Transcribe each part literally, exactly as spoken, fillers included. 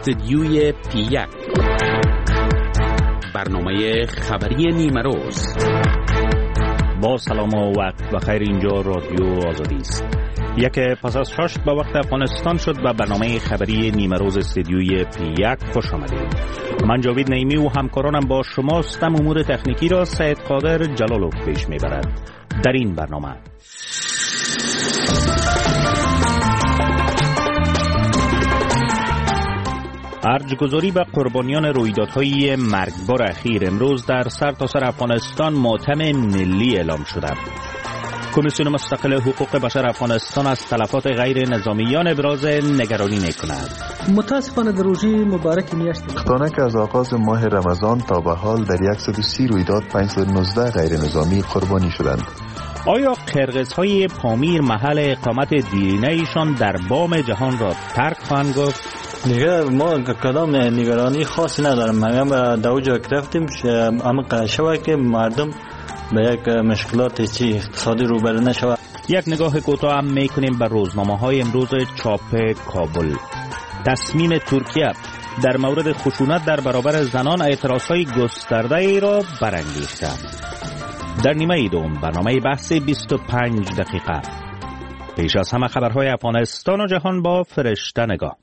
استدیوی پی یک، برنامه خبری نیمه روز. با سلام و وقت بخیر، اینجا رادیو آزادی است. یک پس از شش به وقت افغانستان شد و برنامه خبری نیمه روز استدیوی پی یک خوش آمدید. من جاوید نعیمی و همکارانم با شما هستم. امور تکنیکی را سید قادر جلالوف پیش میبرد. در این برنامه ارجگذاری به قربانیان رویدادهای مرگبار اخیر امروز در سرتاسر افغانستان ماتم ملی اعلام شده. کمیسیون مستقل حقوق بشر افغانستان از تلفات غیر نظامیان ابراز نگرانی می‌کند. متاسفانه در روزی مبارک میاشت خطانه که از آغاز ماه رمضان تا به حال در صد و سی رویداد پانصد و نوزده غیر نظامی قربانی شدند. آیا قرقزهای پامیر محل اقامت دیرینه ایشان در بام جهان را ترک خواهند گفت؟ دیگه ما کدام نگرانی خاصی ندارم. ما در اوجا گرفتیم اما شوه که مردم به یک مشکلات چی اقتصادی روبرو نشود. یک نگاه کوتاه هم میکنیم به روزنامه‌های امروز چاپ کابل. تصمیم ترکیه در مورد خشونت در برابر زنان اعتراضهای گسترده ای را برانگیخته. در نیمه دوم برنامه بحث بیست و پنج دقیقه. پیش از همه خبرهای افغانستان و جهان با فرشته نگاه.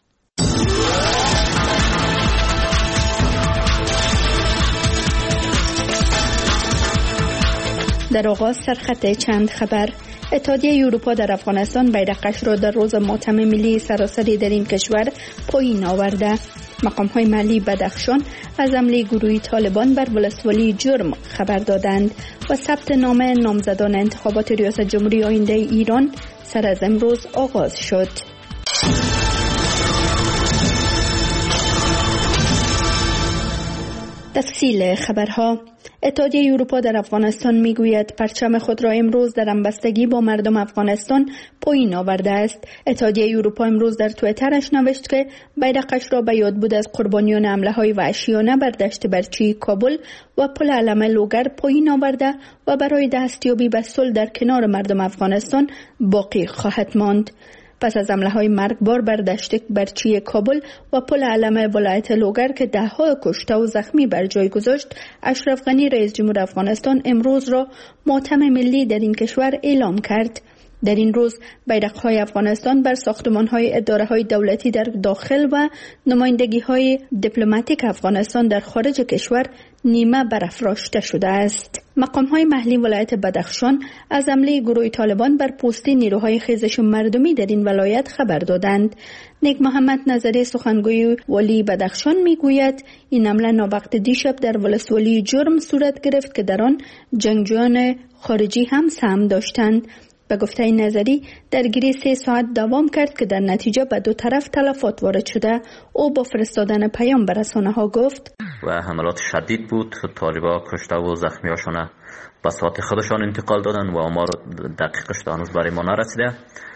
در آغاز سرخط چند خبر. اتحادیه اروپا در افغانستان بیرقش را در روز ماتم ملی سراسری در این کشور پایین آورده. مقام‌های محلی بدخشان از حمله گروهی طالبان بر ولسوالی جرم خبر دادند و ثبت نام نامزدان انتخابات ریاست جمهوری آینده ایران سر از امروز آغاز شد. تفصیل خبرها. اتحادیه اروپا در افغانستان میگوید پرچم خود را امروز در همبستگی با مردم افغانستان پایین آورده است. اتحادیه اروپا امروز در توییترش نوشت که بیرقش را به یاد بود از قربانیان حمله‌های وحشیانه بر دشت برچی کابل و پل علم لوگر پایین آورده و برای دستیابی به صلح در کنار مردم افغانستان باقی خواهد ماند. پس از حمله‌های مرگبار بر دشت برچی کابل و پل علم ولایت لوگر که ده‌ها کشته و زخمی بر جای گذاشت، اشرف غنی رئیس جمهور افغانستان امروز را ماتم ملی در این کشور اعلام کرد. در این روز بیرق‌های افغانستان بر ساختمان‌های اداره‌های دولتی در داخل و نمایندگی‌های دیپلماتیک افغانستان در خارج کشور نیمه برافراشته شده است. مقام‌های محلی ولایت بدخشان از حمله گروه طالبان بر پستی نیروهای خیزش مردمی در این ولایت خبر دادند. نیک محمد نظری سخنگوی والی بدخشان میگوید این حمله ناوقت دیشب در ولسوالی جرم صورت گرفت که در آن جنگجویان خارجی هم سهم داشتند. به گفته نظری درگیری سه ساعت دوام کرد که در نتیجه به دو طرف تلفات وارد شده. او با فرستادن پیام به رسانه‌ها گفت و حملات شدید بود. طالبان کشته و زخمیاشون به ساحت خودشان انتقال دادن و آمار دقیقش هنوز برای ما نرسیده.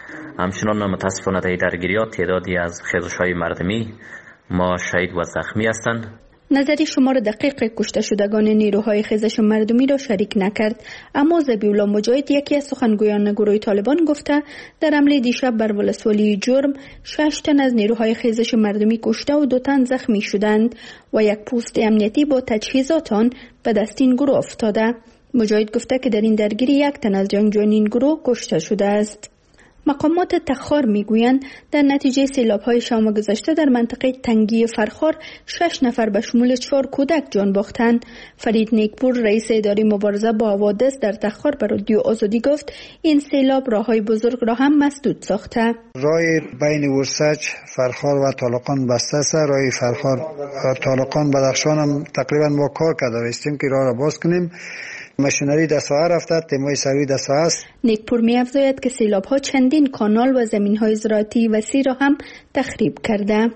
همچنان متاسفانه در درگیریات تعدادی از خیزش‌های مردمی ما شهید و زخمی هستند. نظری شمار دقیق کشته شدگان نیروهای خیزش مردمی را شریک نکرد، اما ذبیح‌الله مجاهد یکی از سخنگویان گروه طالبان گفته در حمله دیشب بر ولسوالی جرم شش تن از نیروهای خیزش مردمی کشته و دو تن زخمی شدند و یک پست امنیتی با تجهیزات آن به دست این گروه افتاده. مجاهد گفته که در این درگیری یک تن از جنگجویان این گروه کشته شده است. مقامات تخار میگویند در نتیجه سیلاب‌های شام گذشته در منطقه تنگی فرخار شش نفر به شمول چهار کودک جان باختند. فرید نیکپور رئیس اداره مبارزه با حوادث در تخار به رادیو آزادی گفت این سیلاب راه‌های بزرگ را هم مسدود ساخته. راه بین ورسج، فرخار و طالقان بسته است. راه فرخار طالقان بدخشان هم تقریبا ما کار کرده استیم که راه را باز کنیم. ماشینری در ساحه رفته، تیمای سروی در ساحه است. نیکپور می افزاید که سیلاب‌ها چندین کانال و زمین‌های زراعتی وسیع را هم تخریب کرده.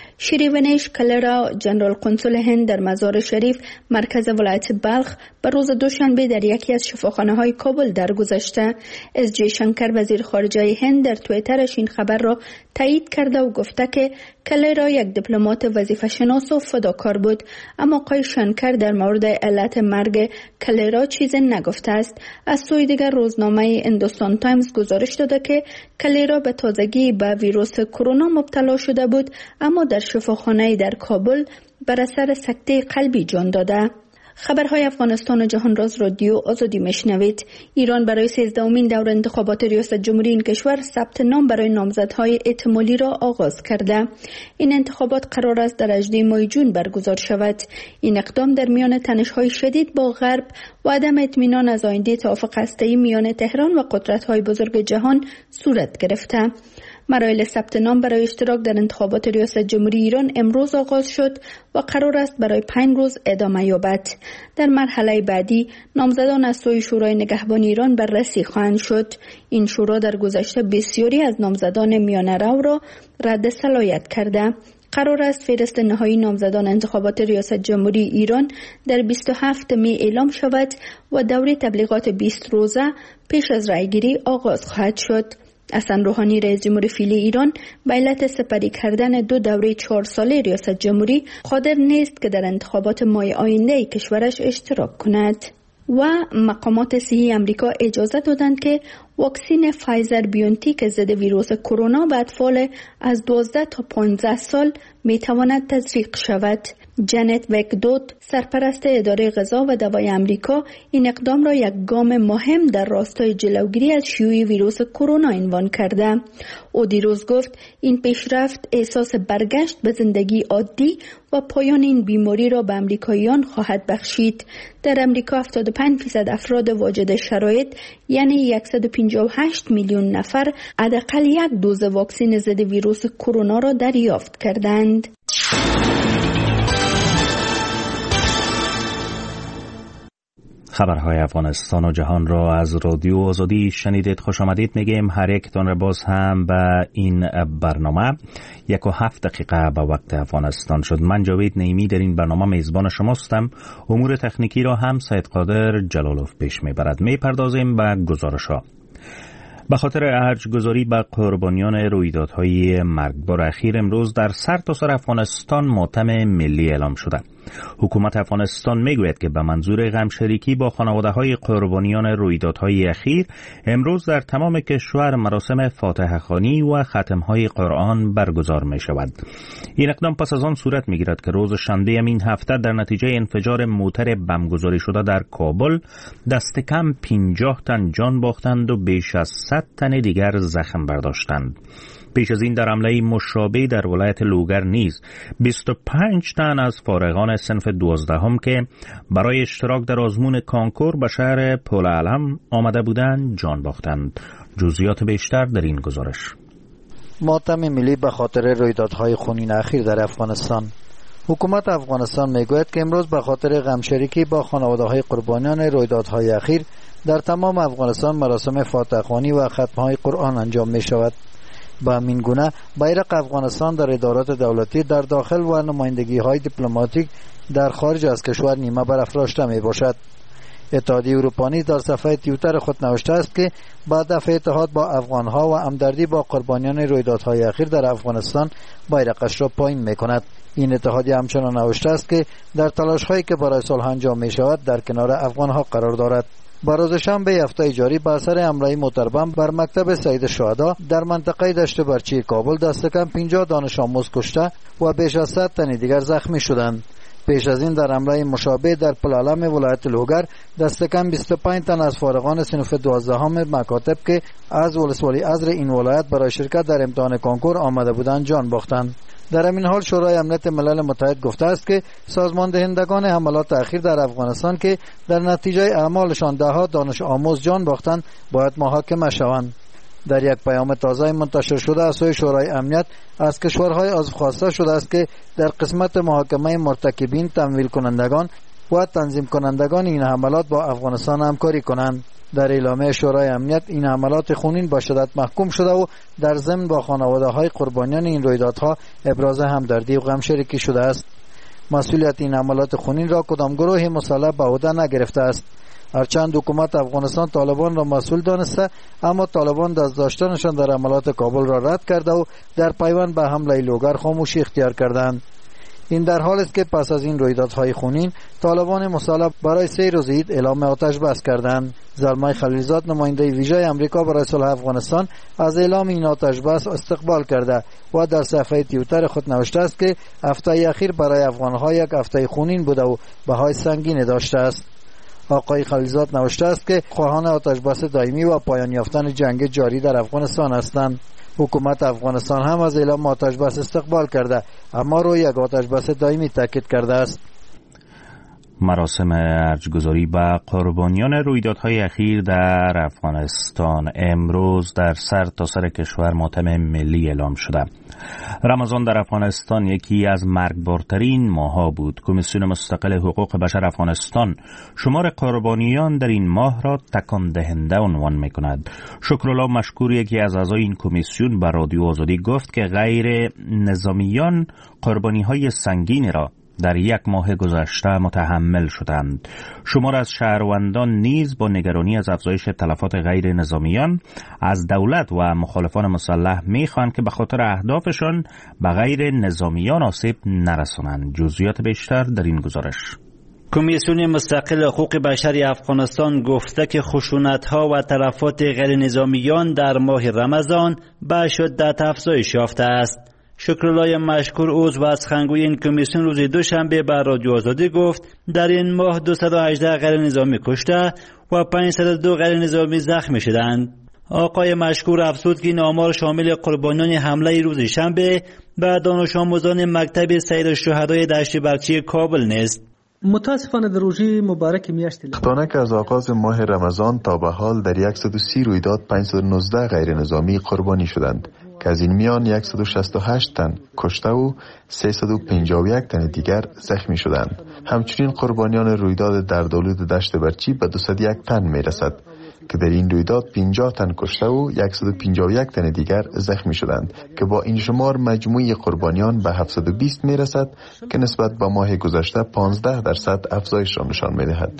شریونش کلرا جنرال قنصل هند در مزار شریف مرکز ولایت بلخ به روز دوشنبه در یکی از شفاخانه‌های کابل درگذشته. اس جی شنکر وزیر خارجه هند در توییترش این خبر را تایید کرده و گفته که کلرا یک دیپلمات وظیفه شناس و فداکار بود، اما آقای شنکر در مورد علت مرگ کلرا چیزی نگفته است. از سوی دیگر روزنامه هندوستان تایمز گزارش داده که کلرا به تازگی به ویروس کرونا مبتلا شده بود، اما در شفاخانه در کابل بر اثر سکته قلبی جان داده. خبرهای افغانستان و جهان راز رادیو آزادی میشنوید. ایران برای سیزدهمین دور انتخابات ریاست جمهوری این کشور ثبت نام برای نامزدهای احتمالی را آغاز کرده. این انتخابات قرار است در هجدهم ماه جون برگزار شود. این اقدام در میان تنش‌های شدید با غرب و عدم اطمینان از آینده توافق هسته‌ای میان تهران و قدرت‌های بزرگ جهان صورت گرفته. مراحل ثبت نام برای اشتراک در انتخابات ریاست جمهوری ایران امروز آغاز شد و قرار است برای پنج روز ادامه یابد. در مرحله بعدی نامزدان از سوی شورای نگهبان ایران بررسی خواهند شد. این شورا در گذشته بسیاری از نامزدان میانه رو را رد صلاحیت کرده. قرار است فهرست نهایی نامزدان انتخابات ریاست جمهوری ایران در بیست و هفتم می اعلام شود و دوره تبلیغات بیست روزه پیش از رأیگیری آغاز خواهد شد. حسن روحانی رئیس جمهور فعلی ایران به علت سپری کردن دو دوره چهار ساله ریاست جمهوری قادر نیست که در انتخابات ماه آینده کشورش اشتراک کند. و مقامات صحی امریکا اجازه دادند که واکسن فایزر بیونتیک ضد ویروس کرونا به اطفال از دوازده تا پانزده سال می تواند تزریق شود. جنت وکدوت سرپرست اداره غذا و دوای امریکا این اقدام را یک گام مهم در راستای جلوگیری از شیوع ویروس کرونا عنوان کرده. او دیروز گفت این پیشرفت احساس برگشت به زندگی عادی و پایان این بیماری را به امریکاییان خواهد بخشید. در امریکا هفتاد و پنج درصد افراد واجد شرایط یعنی صد و پنجاه و هشت میلیون نفر حداقل یک دوز واکسن ضد ویروس کرونا را دریافت کردند. خبرهای افغانستان و جهان را از رادیو آزادی شنیدید. خوش آمدید میگیم هر یکتان را باز هم به این برنامه. یک و هفت دقیقه به وقت افغانستان شد. من جاوید نعیمی در این برنامه میزبان شماستم. امور تکنیکی را هم سید قادر جلالوف پیش میبرد. میپردازیم به گزارش‌ها. به خاطر ارج‌گذاری به قربانیان رویدادهای مرگبار اخیر امروز در سرتاسر افغانستان ماتم ملی اعلام شده. حکومت افغانستان میگوید که به منظور غمشریکی با خانواده‌های قربانیان رویدادهای اخیر امروز در تمام کشور مراسم فاتحه خوانی و ختم‌های قرآن برگزار می‌شود. این اقدام پس از آن صورت می‌گیرد که روز شنبه این هفته در نتیجه انفجار موتر بمبگذاری شده در کابل دست کم پنجاه تن جان باختند و بیش از صد تن دیگر زخم برداشتند. پیش از این در حمله مشابه در ولایت لوگر نیز بیست و پنج تن از فارغان صنف دوازدهم که برای اشتراک در آزمون کانکور به شهر پولعلم آمده بودند جان باختند. جزئیات بیشتر در این گزارش. ماتم ملی به خاطر رویدادهای خونین اخیر در افغانستان. حکومت افغانستان میگوید که امروز به خاطر غمشریکی با خانواده‌های قربانیان رویدادهای اخیر در تمام افغانستان مراسم فاتحه خوانی و ختم‌های قرآن انجام می‌شود. با همین گونه بیرق افغانستان در ادارات دولتی در داخل و نمایندگی‌های دیپلماتیک در خارج از کشور نیمه برافراشته میباشد. اتحادیه اروپا نیز در صفحه توییتر خود نوشته است که با دفع اتحاد با افغان‌ها و همدردی با قربانیان رویدادهای اخیر در افغانستان بیرقش را پایین می‌کند. این اتحادیه همچنان نوشته است که در تلاش‌هایی که برای صلح انجام می‌شود در کنار افغان‌ها قرار دارد. با روز شنبه هفته جاری به اثر حمله موتربم بر مکتب سید شهدا در منطقه دشت برچی کابل دست کم پنجاه دانش آموز کشته و بیش از صد تن دیگر زخمی شدند. پیش از این در حمله مشابه در پولعلم ولایت لوگر دست کم بیست و پنج تن از فارغان صنف دوازدهم مکاتب که از ولسوالی ازر این ولایت برای شرکت در امتحان کنکور آمده بودند جان باختند. در همین حال شورای امنیت ملل متحد گفته است که سازمان دهندگان حملات اخیر در افغانستان که در نتیجه اعمالشان ده‌ها دانش آموز جان باختند باید محاکمه شوند. در یک پیام تازه منتشر شده از سوی شورای امنیت از کشورهای عضو خواسته شده است که در قسمت محاکمه مرتکبین، تمویل کنندگان و تنظیم کنندگان این حملات با افغانستان همکاری کنند. در اعلامیه شورای امنیت این حملات خونین با شدت محکوم شده و در ضمن با خانواده‌های قربانیان این رویدادها ابراز همدردی و غمشریکی شده است. مسئولیت این حملات خونین را کدام گروه مسلح به عهده نگرفته است. هرچند حکومت افغانستان طالبان را مسئول دانسته، اما طالبان دست داشتنشان در حملات کابل را رد کرده و در پیوند به حمله لوگر خاموشی اختیار کردند. این در حال است که پس از این رویدادهای خونین طالبان مسلح برای سه روز عید اعلام آتش بس کردند. زلمای خلیلزاد نماینده ویژه آمریکا برای صلح افغانستان از اعلام این آتش بس استقبال کرده و در صفحه توییتر خود نوشته است که هفته اخیر برای افغانها یک هفته خونین بوده و بهای سنگین داشته است. آقای خلیلزاد نوشته است که خواهان آتش بس دائمی و پایان یافتن جنگ جاری در افغانستان هستند. حکومت افغانستان هم از اعلام آتش بس استقبال کرده، اما روی یک آتش بس دائمی تاکید کرده است. مراسم ارجگذاری به قربانیان رویدادهای اخیر در افغانستان امروز در سر تا سر کشور ماتم ملی اعلام شده. رمضان در افغانستان یکی از مرگبارترین ماه‌ها بود. کمیسیون مستقل حقوق بشر افغانستان شمار قربانیان در این ماه را تکان دهنده عنوان می‌کند. شکرالله مشکور، یکی از اعضای این کمیسیون، به رادیو آزادی گفت که غیر نظامیان قربانی‌های سنگین را در یک ماه گذشته متحمل شدند. شمار از شهروندان نیز با نگرانی از افزایش تلفات غیر نظامیان از دولت و مخالفان مسلح می‌خواهند که به خاطر اهدافشان به غیر نظامیان آسیب نرسانند. جزئیات بیشتر در این گزارش. کمیسیون مستقل حقوق بشر افغانستان گفته که خشونت‌ها و تلفات غیر نظامیان در ماه رمضان به شدت افزایش یافته است. شکرالله مشکور، عضو و سخنگوی این کمیسیون، روز دوشنبه به رادیو آزادی گفت در این ماه دویست و هجده غیر نظامی کشته و پانصد و دو غیر نظامی زخمی شدند. آقای مشکور افزود که این آمار شامل قربانیان حمله روز شنبه به دانش آموزان مکتب سید الشهدای دشت برچی کابل نیست. متاسفانه در روزه مبارک میاشت که از آغاز ماه رمضان تا به حال در صد و سی رویداد پانصد و نوزده غیر نظامی قربانی شدند که از این میان صد و شصت و هشت تن کشته و سیصد و پنجاه و یک تن دیگر زخمی شدند. همچنین قربانیان رویداد در دولت دشت برچی به دویست و یک تن میرسد که در این رویداد پنجاه تن کشته و صد و پنجاه و یک تن دیگر زخمی شدند که با این شمار مجموعی قربانیان به هفتصد و بیست میرسد که نسبت به ماه گذشته پانزده درصد افزایش را نشان میدهد.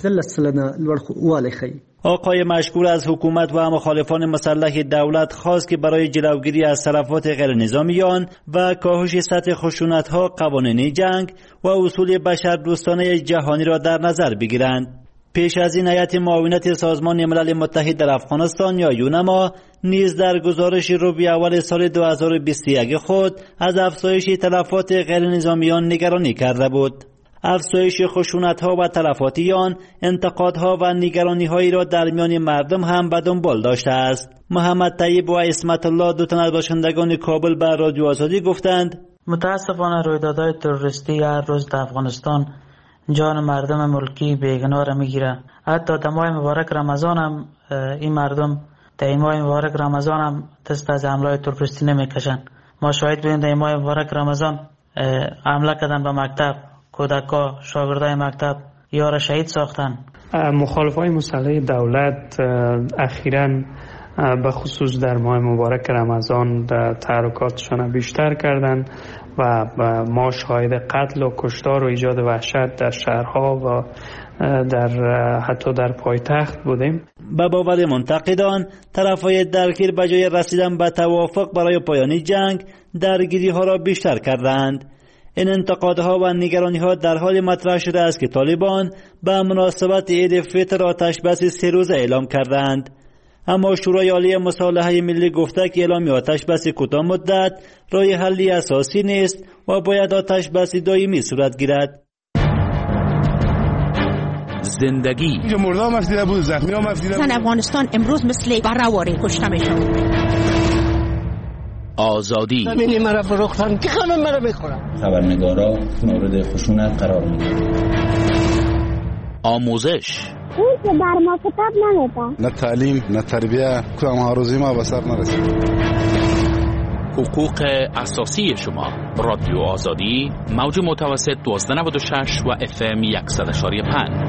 آقای مشکور از حکومت و مخالفان مسلح دولت خواست که برای جلوگیری از تلفات غیر نظامیان و کاهش سطح خشونت‌ها قوانین جنگ و اصول بشردوستانه جهانی را در نظر بگیرند. پیش از این هیئت معاونت سازمان ملل متحد در افغانستان یا یونما نیز در گزارش ربع اول سال دو هزار و بیست و یک خود از افزایش تلفات غیر نظامیان نگرانی کرده بود. افزایش خشونت‌ها و تلفاتیان انتقادها و نگرانی‌هایی را در میان مردم هم به دنبال داشته است. محمد طیب و عصمت الله، دو تن از باشندگان کابل، به رادیو آزادی گفتند متاسفانه رویدادهای تروریستی هر روز در افغانستان جان مردم ملکی بیگناه را میگیره. حتی در ماه مبارک رمضان هم این مردم در این ماه مبارک رمضان هم دست از حمله تروریستی نمیکشن. ما شاهد بودیم در این ماه مبارک رمضان حمله کردن به مکتب، کودکا، شاگردای مکتب یا را شهید ساختن. مخالفای مسلح دولت اخیراً به خصوص در ماه مبارک رمضان تحرکاتشان بیشتر کردند و ما شاهد قتل و کشتار و ایجاد وحشت در شهرها و در حتی در پایتخت بودیم. به باور منتقدان، طرفای درگیر به جای رسیدن به توافق برای پایان جنگ درگیری ها را بیشتر کردند. این انتقادها و نگرانی‌ها در حال مطرح شده است که طالبان به مناسبت عید فطر آتش بس سه روزه اعلام کردند. اما شورای عالی مصالحه ملی گفته که اعلام آتش بس کوتاه مدت راه حلی اساسی نیست و باید آتش بس دائمی صورت گیرد. زندگی اینجا مردم مفیده بود، زخمی ها مفیده بود. زن افغانستان امروز مثل برهواری کشته میشد. آزادی زمینی مرا فروختن که خمه مرا بخورم. خبرنگارا مورد خشونت قرار میگیرن. آموزش اون که در ما کتاب نمیده. نه تعلیم نه تربیه کدام هاروزی ما به سر نرسید. حقوق اساسی شما. رادیو آزادی، موج متوسط دویست و نود و شش و اف ام صد و یک و پنج.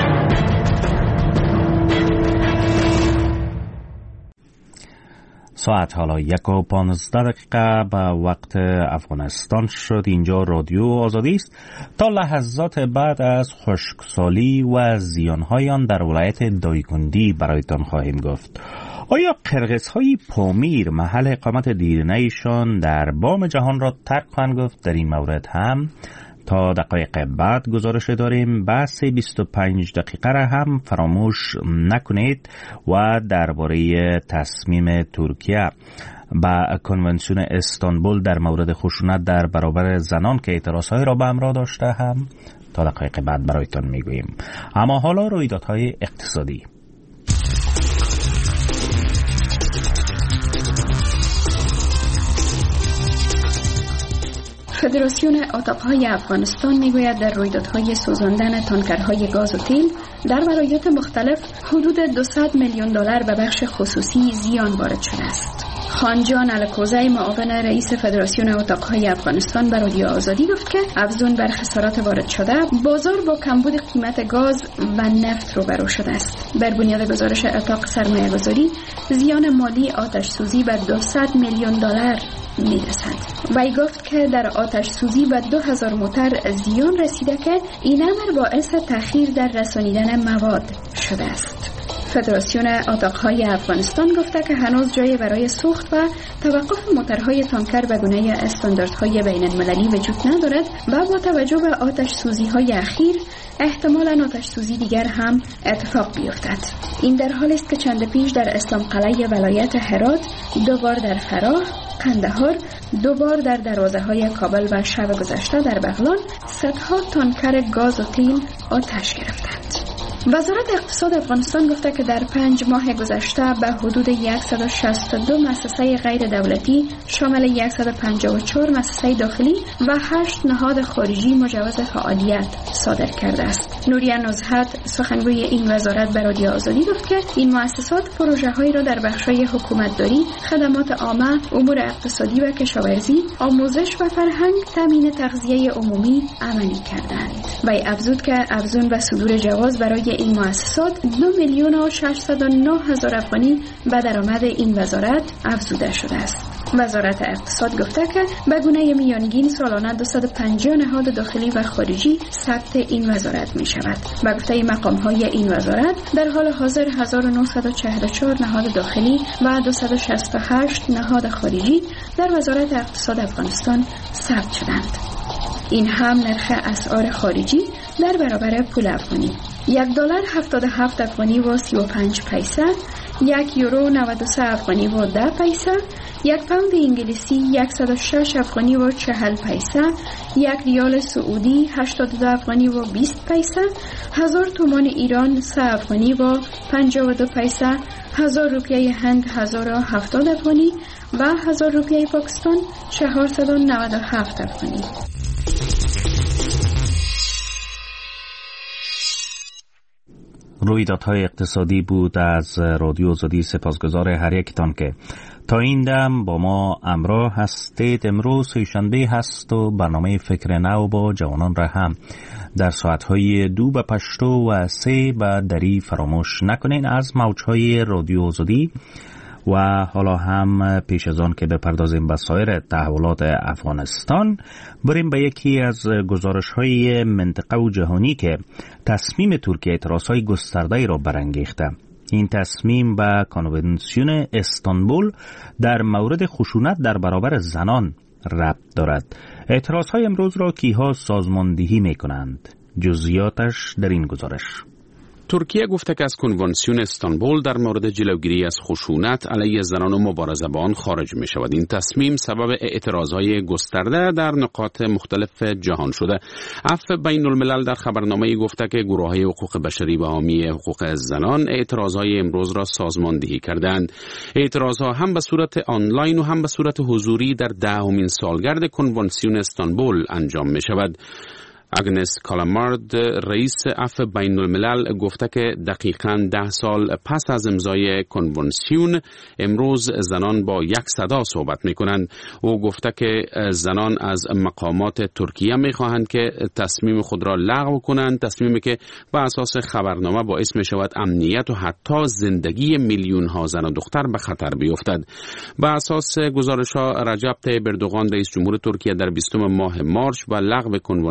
ساعت حالا یک و پانزده دقیقه به وقت افغانستان شد. اینجا رادیو آزادی است. تا لحظات بعد از خشکسالی و زیانهای آن در ولایت دایکندی برایتان خواهیم گفت. آیا قرقزهای پامیر محل اقامت دیرینه ایشان در بام جهان را ترک خواهند گفت؟ در این مورد هم تا دقایق بعد گزارش داریم. بحث بیست و پنج دقیقه را هم فراموش نکنید و درباره تصمیم ترکیه با کنونسیون استانبول در مورد خشونت در برابر زنان که اعتراضهای را به همراه داشته هم تا دقایق بعد برایتان میگوییم. اما حالا رویدادهای اقتصادی. فدراسیون اتاقهای افغانستان میگوید در رویدادهای سوزاندن تانکرهای گاز و تیل در ولایات مختلف حدود دویست میلیون دلار به بخش خصوصی زیان وارد شده است. خانجان الکوزی معاون رئیس فدراسیون اتاقهای افغانستان به رادیو آزادی گفت که افزون بر خسارات وارد شده، بازار با کمبود قیمت گاز و نفت روبرو شده است. بر بنیاد گزارش اتاق سرمایه‌گذاری، زیان مالی آتش سوزی به دویست میلیون دلار میرسد. وی گفت که در آتش سوزی به دو هزار موتر زیان رسیده که این امر باعث تأخیر در رسانیدن مواد شده است. فدراسیون اتاقهای افغانستان گفته که هنوز جای برای سوخت و توقف موترهای تانکر به گونه استانداردهای بین المللی وجود ندارد و با توجه به آتش سوزی های اخیر احتمالاً آتش سوزی دیگر هم اتفاق بیفتد. این در حالی است که چند پیش در اسلام قلعه ولایت هرات، دو بار در فراه، قندهار، دو بار در دروازه های کابل و شب گذشته در بغلان صدها تانکر گاز و تیل آتش گرفتند. وزارت اقتصاد افغانستان گفته که در پنج ماه گذشته به حدود صد و شصت و دو مؤسسه غیر دولتی شامل صد و پنجاه و چهار مؤسسه داخلی و هشت نهاد خارجی مجوز فعالیت صادر کرده است. نوریا نزهت سخنگوی این وزارت به رادیو آزادی گفت که این مؤسسات پروژه هایی را در بخش‌های حکومتداری، خدمات عامه، امور اقتصادی و کشاورزی، آموزش و فرهنگ، تامین تغذیه عمومی عملی کردند. وی افزود که افزون به صدور جواز برای این مؤسسات دو میلیون و ششصد و نه هزار افغانی به درآمد این وزارت افزوده شده است. وزارت اقتصاد گفته که به گونه میانگین سالانه دویست و پنجاه نهاد داخلی و خارجی ثبت این وزارت می شود. به گفته مقام های این وزارت در حال حاضر هزار و نهصد و چهل و چهار نهاد داخلی و دویست و شصت و هشت نهاد خارجی در وزارت اقتصاد افغانستان ثبت شدند. این هم نرخ اسعار خارجی در برابر پول افغانی: یک دلار هفتاد و هفت افغانی و سی و پنج پیسه، یک یورو نود و سه افغانی و ده پیسه، یک پوند انگلیسی صد و شش افغانی و چهل پیسه، یک ریال سعودی هشتاد و دو افغانی و بیست پیسه، هزار تومان ایران سه افغانی و پنجاه و دو پیسه، هزار روپیه هند هزار و هفتاد افغانی و هزار روپیه پاکستان چهارصد و نود و هفت افغانی. رویدادهای اقتصادی بود از رادیو آزادی. سپاسگزار هر یکتان که تا این دم با ما همراه هستید. امروز سه‌شنبه هست و برنامه فکر نو با جوانان را هم در ساعتهای دو به پشتو و سه به دری فراموش نکنین از موجهای رادیو آزادی. و حالا هم پیش از آن که بپردازیم به سایر تحولات افغانستان، بریم به یکی از گزارش‌های منطقه و جهانی که تصمیم ترکیه اعتراض‌های گسترده‌ای را برانگیخته. این تصمیم به کنونسیون استانبول در مورد خشونت در برابر زنان ربط دارد. اعتراض‌های امروز را کیها سازماندهی می‌کنند؟ جزئیاتش در این گزارش. ترکیه گفته که از کنونسیون استانبول در مورد جلوگیری از خشونت علیه زنان و مبارزه با آن خارج می شود. این تصمیم سبب اعتراضهای گسترده در نقاط مختلف جهان شده. عفو بین الملل در خبرنامه‌ای گفته که گروه‌های حقوق بشری و حامی حقوق زنان اعتراضهای امروز را سازماندهی کردند. اعتراضها هم به صورت آنلاین و هم به صورت حضوری در دهمین سالگرد کنونسیون استانبول انجام می شود. اگنس کالامارد رئیس عفو بین الملل گفته که دقیقاً ده سال پس از امضای کنونسیون امروز زنان با یک صدا صحبت می کنند. او گفته که زنان از مقامات ترکیه می خواهند که تصمیم خود را لغو کنند، تصمیمی که بر اساس خبرنامه باعث می شود امنیت و حتی زندگی میلیون ها زن و دختر به خطر بیفتد. بر اساس گزارش ها رجب طیب اردوغان رئیس جمهور ترکیه در بیستم ماه مارس و لغو کنونسیون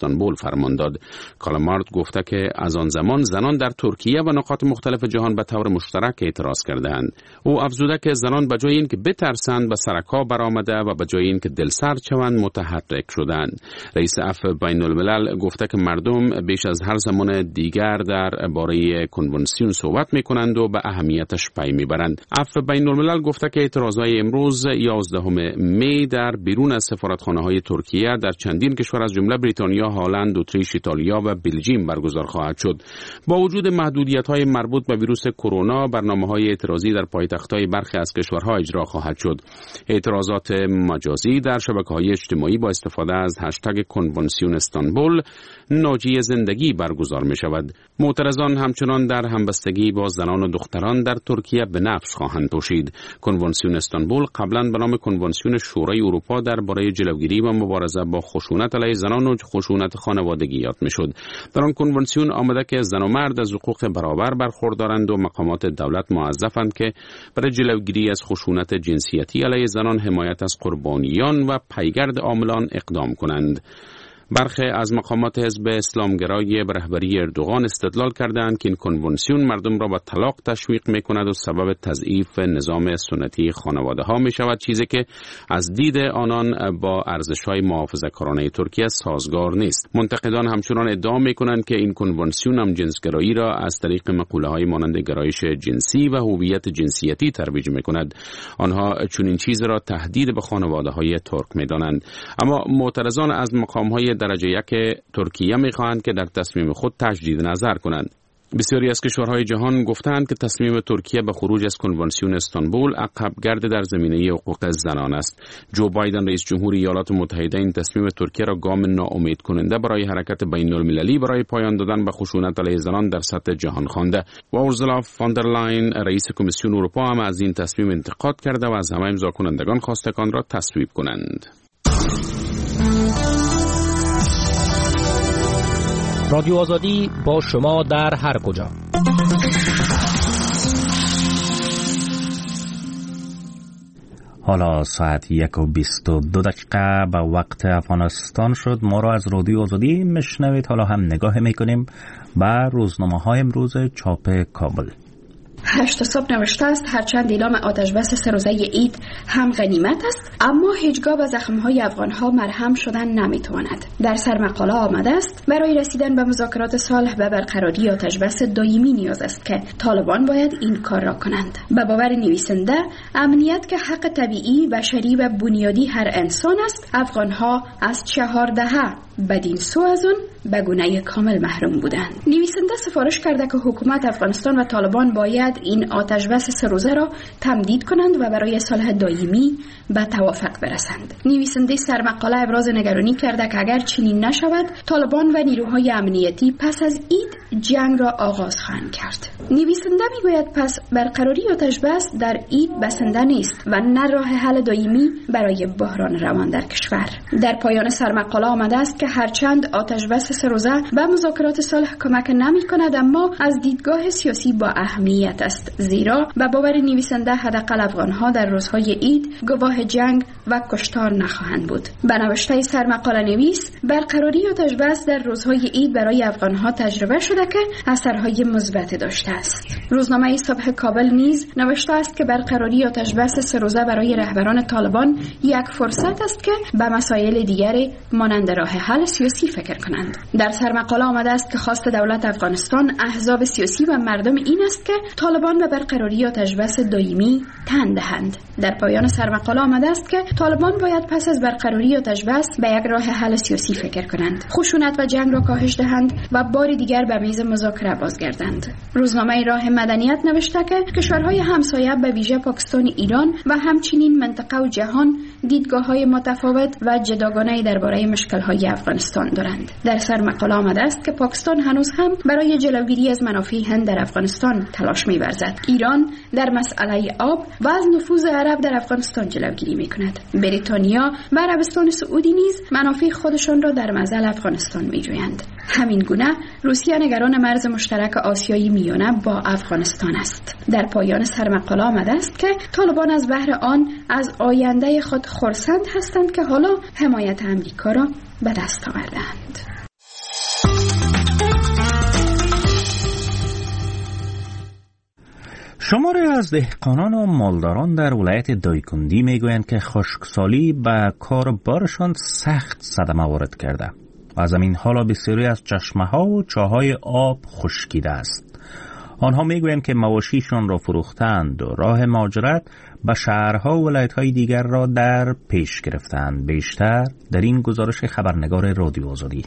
استانبول فرمان داد. کالامارد گفته که از آن زمان زنان در ترکیه و نقاط مختلف جهان به طور مشترک اعتراض کردند. او افزوده که زنان به جای اینکه بترسند به سرکا برآمده و به جای اینکه دلسرد شوند متحرک شدند. رئیس عفو بین الملل گفته که مردم بیش از هر زمان دیگر در باره کنونسیون صحبت میکنند و به اهمیتش پی میبرند. عفو بین الملل گفته که اعتراضهای امروز یازدهم می در بیرون از سفارتخانه‌های ترکیه در چندین کشور از جمله بریتانیا، هلند، اتریش، ایتالیا و بلژیم برگزار خواهد شد. با وجود محدودیت‌های مربوط به ویروس کرونا، برنامه‌های اعتراضی در پایتخت‌های برخی از کشورها اجرا خواهد شد. اعتراضات مجازی در شبکه‌های اجتماعی با استفاده از هشتگ کنونسیون استانبول ناجی زندگی برگزار می‌شود. معترضان همچنان در همبستگی با زنان و دختران در ترکیه به نفس خواهند پوشید. کنونسیون استانبول قبلا به نام کنونسیون شورای اروپا درباره جلوگیری و مبارزه با خشونت علیه زنان و خشونت خانوادگی یاد می‌شد. در آن کنونسیون آمده که زن و مرد از حقوق برابر برخوردارند و مقامات دولت موظفند که برای جلوگیری از خشونت جنسیتی علیه زنان، حمایت از قربانیان و پیگرد عاملان اقدام کنند. برخی از مقامات حزب اسلامگرای به رهبری اردوغان استدلال کردند که این کنونسیون مردم را به طلاق تشویق می‌کند و سبب تضعیف نظام سنتی خانواده‌ها می‌شود، چیزی که از دید آنان با ارزش‌های محافظه‌کارانه ترکیه سازگار نیست. منتقدان همچنان ادعا می‌کنند که این کنونسیون هم جنسگرایی را از طریق مقوله‌های مانند گرایش جنسی و هویت جنسیتی ترویج می‌کند. آنها چنین چیزی را تهدید به خانواده‌های ترک می‌دانند. اما معترضان از مقام‌های درجه یک ترکیه می‌خواهند که در تصمیم خود تجدید نظر کنند. بسیاری از کشورهای جهان گفتند که تصمیم ترکیه به خروج از کنونسیون استانبول عقب گرد در زمینه حقوق زنان است. جو بایدن رئیس جمهور ایالات متحده این تصمیم ترکیه را گام ناامید کننده برای حرکت بین المللی برای پایان دادن به خشونت علیه زنان در سطح جهان خوانده و اورسولا فون در لاین رئیس کمیسیون اروپا هم از این تصمیم انتقاد کرده و از همه امضا کنندگان خواسته آن را تصویب کنند. رادیو آزادی با شما در هر کجا. حالا ساعت یک و بیست و دو دقیقه به وقت افغانستان شد. ما را از رادیو آزادی میشنوید. حالا هم نگاه میکنیم به روزنامه های امروز چاپ کابل. هشت صبح نوشته است هرچند اعلام آتش بس سه روزه عید هم غنیمت است، اما هیچگاه به زخم‌های افغان‌ها مرهم شدن نمی‌تواند. در سرمقاله آمده است برای رسیدن به مذاکرات صلح و برقراری آتش بس دائمی نیاز است که طالبان باید این کار را کنند. به باور نویسنده امنیت که حق طبیعی، بشری و بنیادی هر انسان است، افغان‌ها از چهار دهه بدین سو از آن به گونه کامل محروم بودند. نویسنده سفارش کرده که حکومت افغانستان و طالبان باید این آتش بس سه روزه را تمدید کنند و برای صلح دائمی به توافق برسند. نویسنده سرمقاله ابراز نگرانی کرده که اگر چنین نشود، طالبان و نیروهای امنیتی پس از عید جنگ را آغاز خواهند کرد. نویسنده میگوید پس برقراری آتش بس در عید بسنده نیست و نه راه حل دائمی برای بحران روان در کشور. در پایان سرمقاله آمده است که هرچند آتش بس سه روزه به مذاکرات صلح کمک نمی کند، اما از دیدگاه سیاسی با اهمیت است، زیرا به باور نویسنده حداقل افغان‌ها در روزهای عید گواه جنگ و کشتار نخواهند بود. به نوشته سرمقاله نویس، برقراری آتش بس در روزهای عید برای افغان‌ها تجربه شده که اثرهای مثبت داشته است. روزنامه صبح کابل نیز نوشته است که برقراری آتش بس سه روزه برای رهبران طالبان یک فرصت است که به مسائل دیگری مانند راه حل سیاسی فکر کنند. در سرمقاله آمده است که خواست دولت افغانستان، احزاب سیاسی و مردم این است که طالبان به برقراری آتش بس دائمی تن دهند. در پایان سرمقاله آمده است که طالبان باید پس از برقراری آتش بس به یک راه حل سیاسی فکر کنند، خشونت و جنگ را کاهش دهند و بار دیگر به میز مذاکره بازگردند. روزنامه راه مدنیت نوشته که کشورهای همسایه به ویژه پاکستان، ایران و همچنین منطقه و جهان دیدگاه‌های متفاوت و جداگانه درباره مشکل‌های افغانستان دارند. در سرمقاله آمده است که پاکستان هنوز هم برای جلوگیری از منافع هند در افغانستان تلاش می‌ورزد. ایران در مسئله آب و از نفوذ عرب در افغانستان جلوگیری می‌کند. بریتانیا و عربستان سعودی نیز منافع خودشان را در مزل افغانستان می‌جویند. همین گونه روسیه نگران مرز مشترک آسیایی میانه با افغانستان است. در پایان سرمقاله آمده است که طالبان از بهر آن از آینده خود خرسند هستند که حالا حمایت امریکا را به دست آوردند. شماری از دهقانان و مالداران در ولایت دایکندی میگویند که خشکسالی به کار بارشان سخت صدمه وارد کرده و از این حالا بسیاری از چشمه ها و چاهای آب خشکیده است. آنها میگویند که مواشیشان را فروختند و راه مهاجرت به شهرها و ولایت‌های دیگر را در پیش گرفتند. بیشتر در این گزارش خبرنگار رادیو آزادی.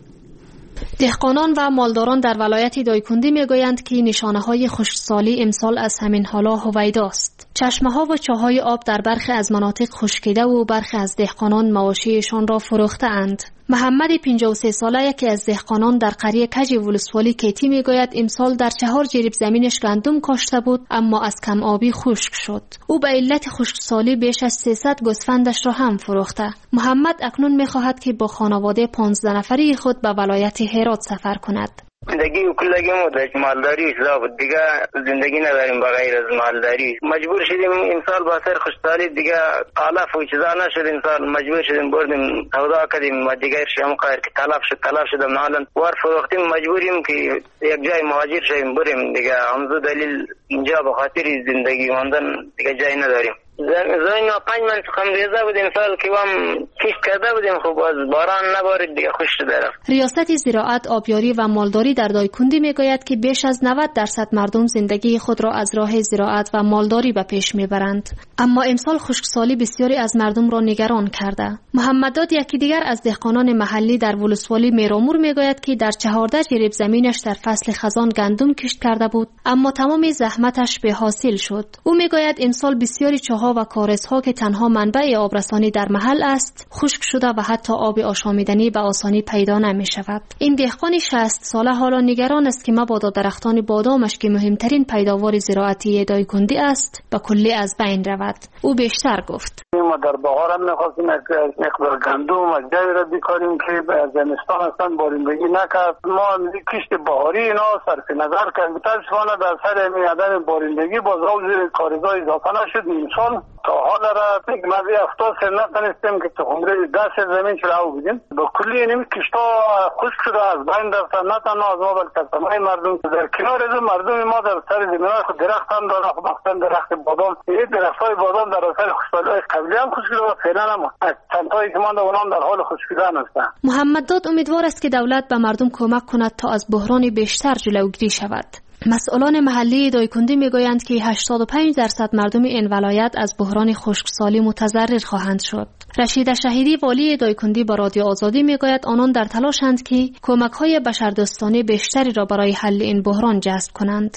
دهقانان و مالداران در ولایت دایکندی میگویند که نشانه‌های خشکسالی امسال از همین حالا هویداست. چشمه‌ها و چاهای آب در برخی از مناطق خشکیده و برخی از دهقانان مواشیشان را فروخته‌اند. محمد پنجاه و سه ساله یکی از دهقانان در قریه کج ولسوالی کیتی میگوید امسال در چهار جریب زمینش گندم کاشته بود اما از کم آبی خشک شد. او به علت خشکسالی بیش از سیصد گوسفندش را هم فروخته. محمد اکنون میخواهد که با خانواده پانزده نفری خود به ولایت هرات سفر کند. زندگی و کلگی مدت مالداری شده بود دیگه، زندگی نداریم بغیر از مالداری. مجبور شدیم این سال با سر خشکسالی دیگه علف و چیزا نشد، این سال مجبور شدیم بردیم سودا کردیم و دیگه شیم قایر که طلب شد طلب شدم حالا وار فروختیم، مجبوریم که یک جای مهاجر شیم بریم دیگه. همزو دلیل اینجا به خاطر زندگی ماندن دیگه جای نداریم. زمین ما پنج من خم ریزه بودیم سال که هم کشت کرده بودیم، خوب از باران نبارید دیگه خشک داره. ریاست زراعت، آبیاری و مالداری در دایکندی میگوید که بیش از نود درصد مردم زندگی خود را از راه زراعت و مالداری به پیش میبرند، اما امسال خشکسالی بسیاری از مردم را نگران کرده. محمد داد یکی دیگر از دهقانان محلی در ولسوالی میرامور میگوید که در چهارده جریب زمینش در فصل خزان گندم کشت کرده بود اما تمام زحمتش به حاصل شد. او میگوید امسال بسیاری چاها و کارزها که تنها منبع آبرسانی در محل است خشک شده و حتی آب آشامیدنی به آسانی پیدا نمی شود. این دهقان شصت ساله حالا نگران است که مبادا درختان بادامش که مهمترین پیداوار زراعتی دایکندی است به کلی از بین رود. او بیشتر گفت: ما در بهار هم می‌خواستیم مقدار گندم و جوی را بکاریم که زمستان اصلا بارندگی نکرد. ما کشت بهاری اینا صرف نظر کردیم، متاسفانه در سر این عدم بارندگی باز روز کارزا اضافه نشد. امسال تا حال را یک مزی هفتاد سر نتونستیم که تخمره دست زمین شراو بدیم. با کلی اینمی کشتا خشک شده از بین رفتن، نه تنها از ما بلکه تمام مردم. در کنار از مردم ما در سر زمینای خود درخت هم دارن، خب مخصوصا درخت بادام. این درختای بادام در اثر خشکسالی قبلی هم خشک شده و فعلا هم چندتایی که مانده اونام در حال خشکیدن هستن. محمد داد امیدوار است که دولت به مردم کمک کند تا از بحران بیشتر جلوگیری شود. مسئولان محلی دایکندی میگویند که هشتاد و پنج درصد مردم این ولایت از بحران خشکسالی متضرر خواهند شد. رشید شهیدی والی دایکندی با رادیو آزادی میگوید آنان در تلاشند که کمک‌های بشردوستانه بیشتری را برای حل این بحران جذب کنند.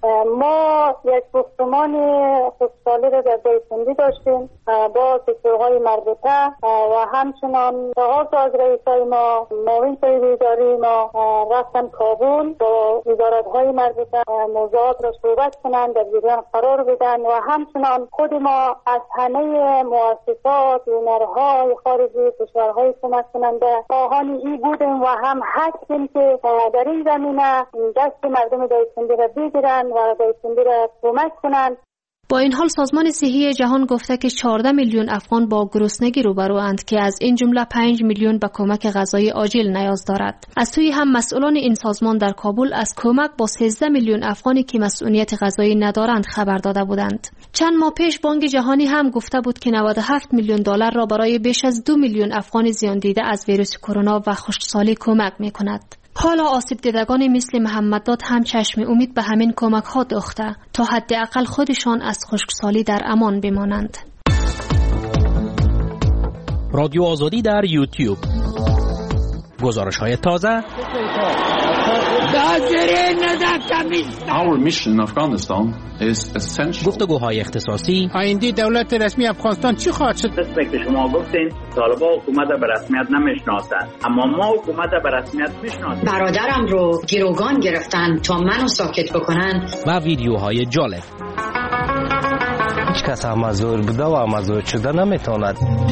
ما یک گفتمان خشکسالی را در دایکندی داشتیم با سکتورهای مربوطه و همچنان چهار تا از رئیسای ما معاون صاحب اداری ما رفتن کابل با وزارت‌های مربوطه موضوعات را صحبت کنند، در جریان قرار بدن و همچنان خود ما از همه مؤسسات هنرهای خارجی کشورهای کمک کننده خواهان ای بودیم و هم هستیم که در این زمینه دست مردم دایکندی را بگیرن و دایکندی را کمک کنند. با این حال سازمان صحی جهان گفته که چهارده میلیون افغان با گرسنگی روبروند که از این جمله پنج میلیون به کمک غذایی عاجل نیاز دارد. از سوی هم مسئولان این سازمان در کابل از کمک با سیزده میلیون افغانی که مسئولیت غذایی ندارند خبر داده بودند. چند ماه پیش بانک جهانی هم گفته بود که نود و هفت میلیون دلار را برای بیش از دو میلیون افغان زیان دیده از ویروس کرونا و خشکسالی کمک می‌کند. حالا آسیب دیدگان مثل محمد داد هم چشم امید به همین کمک ها دوخته تا حداقل خودشان از خشکسالی در امان بمانند. رادیو آزادی در یوتیوب، گزارش های تازه. Our mission in Afghanistan is essential. گفتگوهای اختصاصی. آینده دولت رسمی افغانستان چی خواهد شد؟ دست که شما گفتین طالبان حکومت به رسمیت نمیشناسند، اما ما حکومت به رسمیت میشناسیم. برادرم رو گروگان گرفتن تا منو ساکت بکنن. و ویدیوهای جالب. هیچ کس امازور بوده و امازور شده نمیتواند.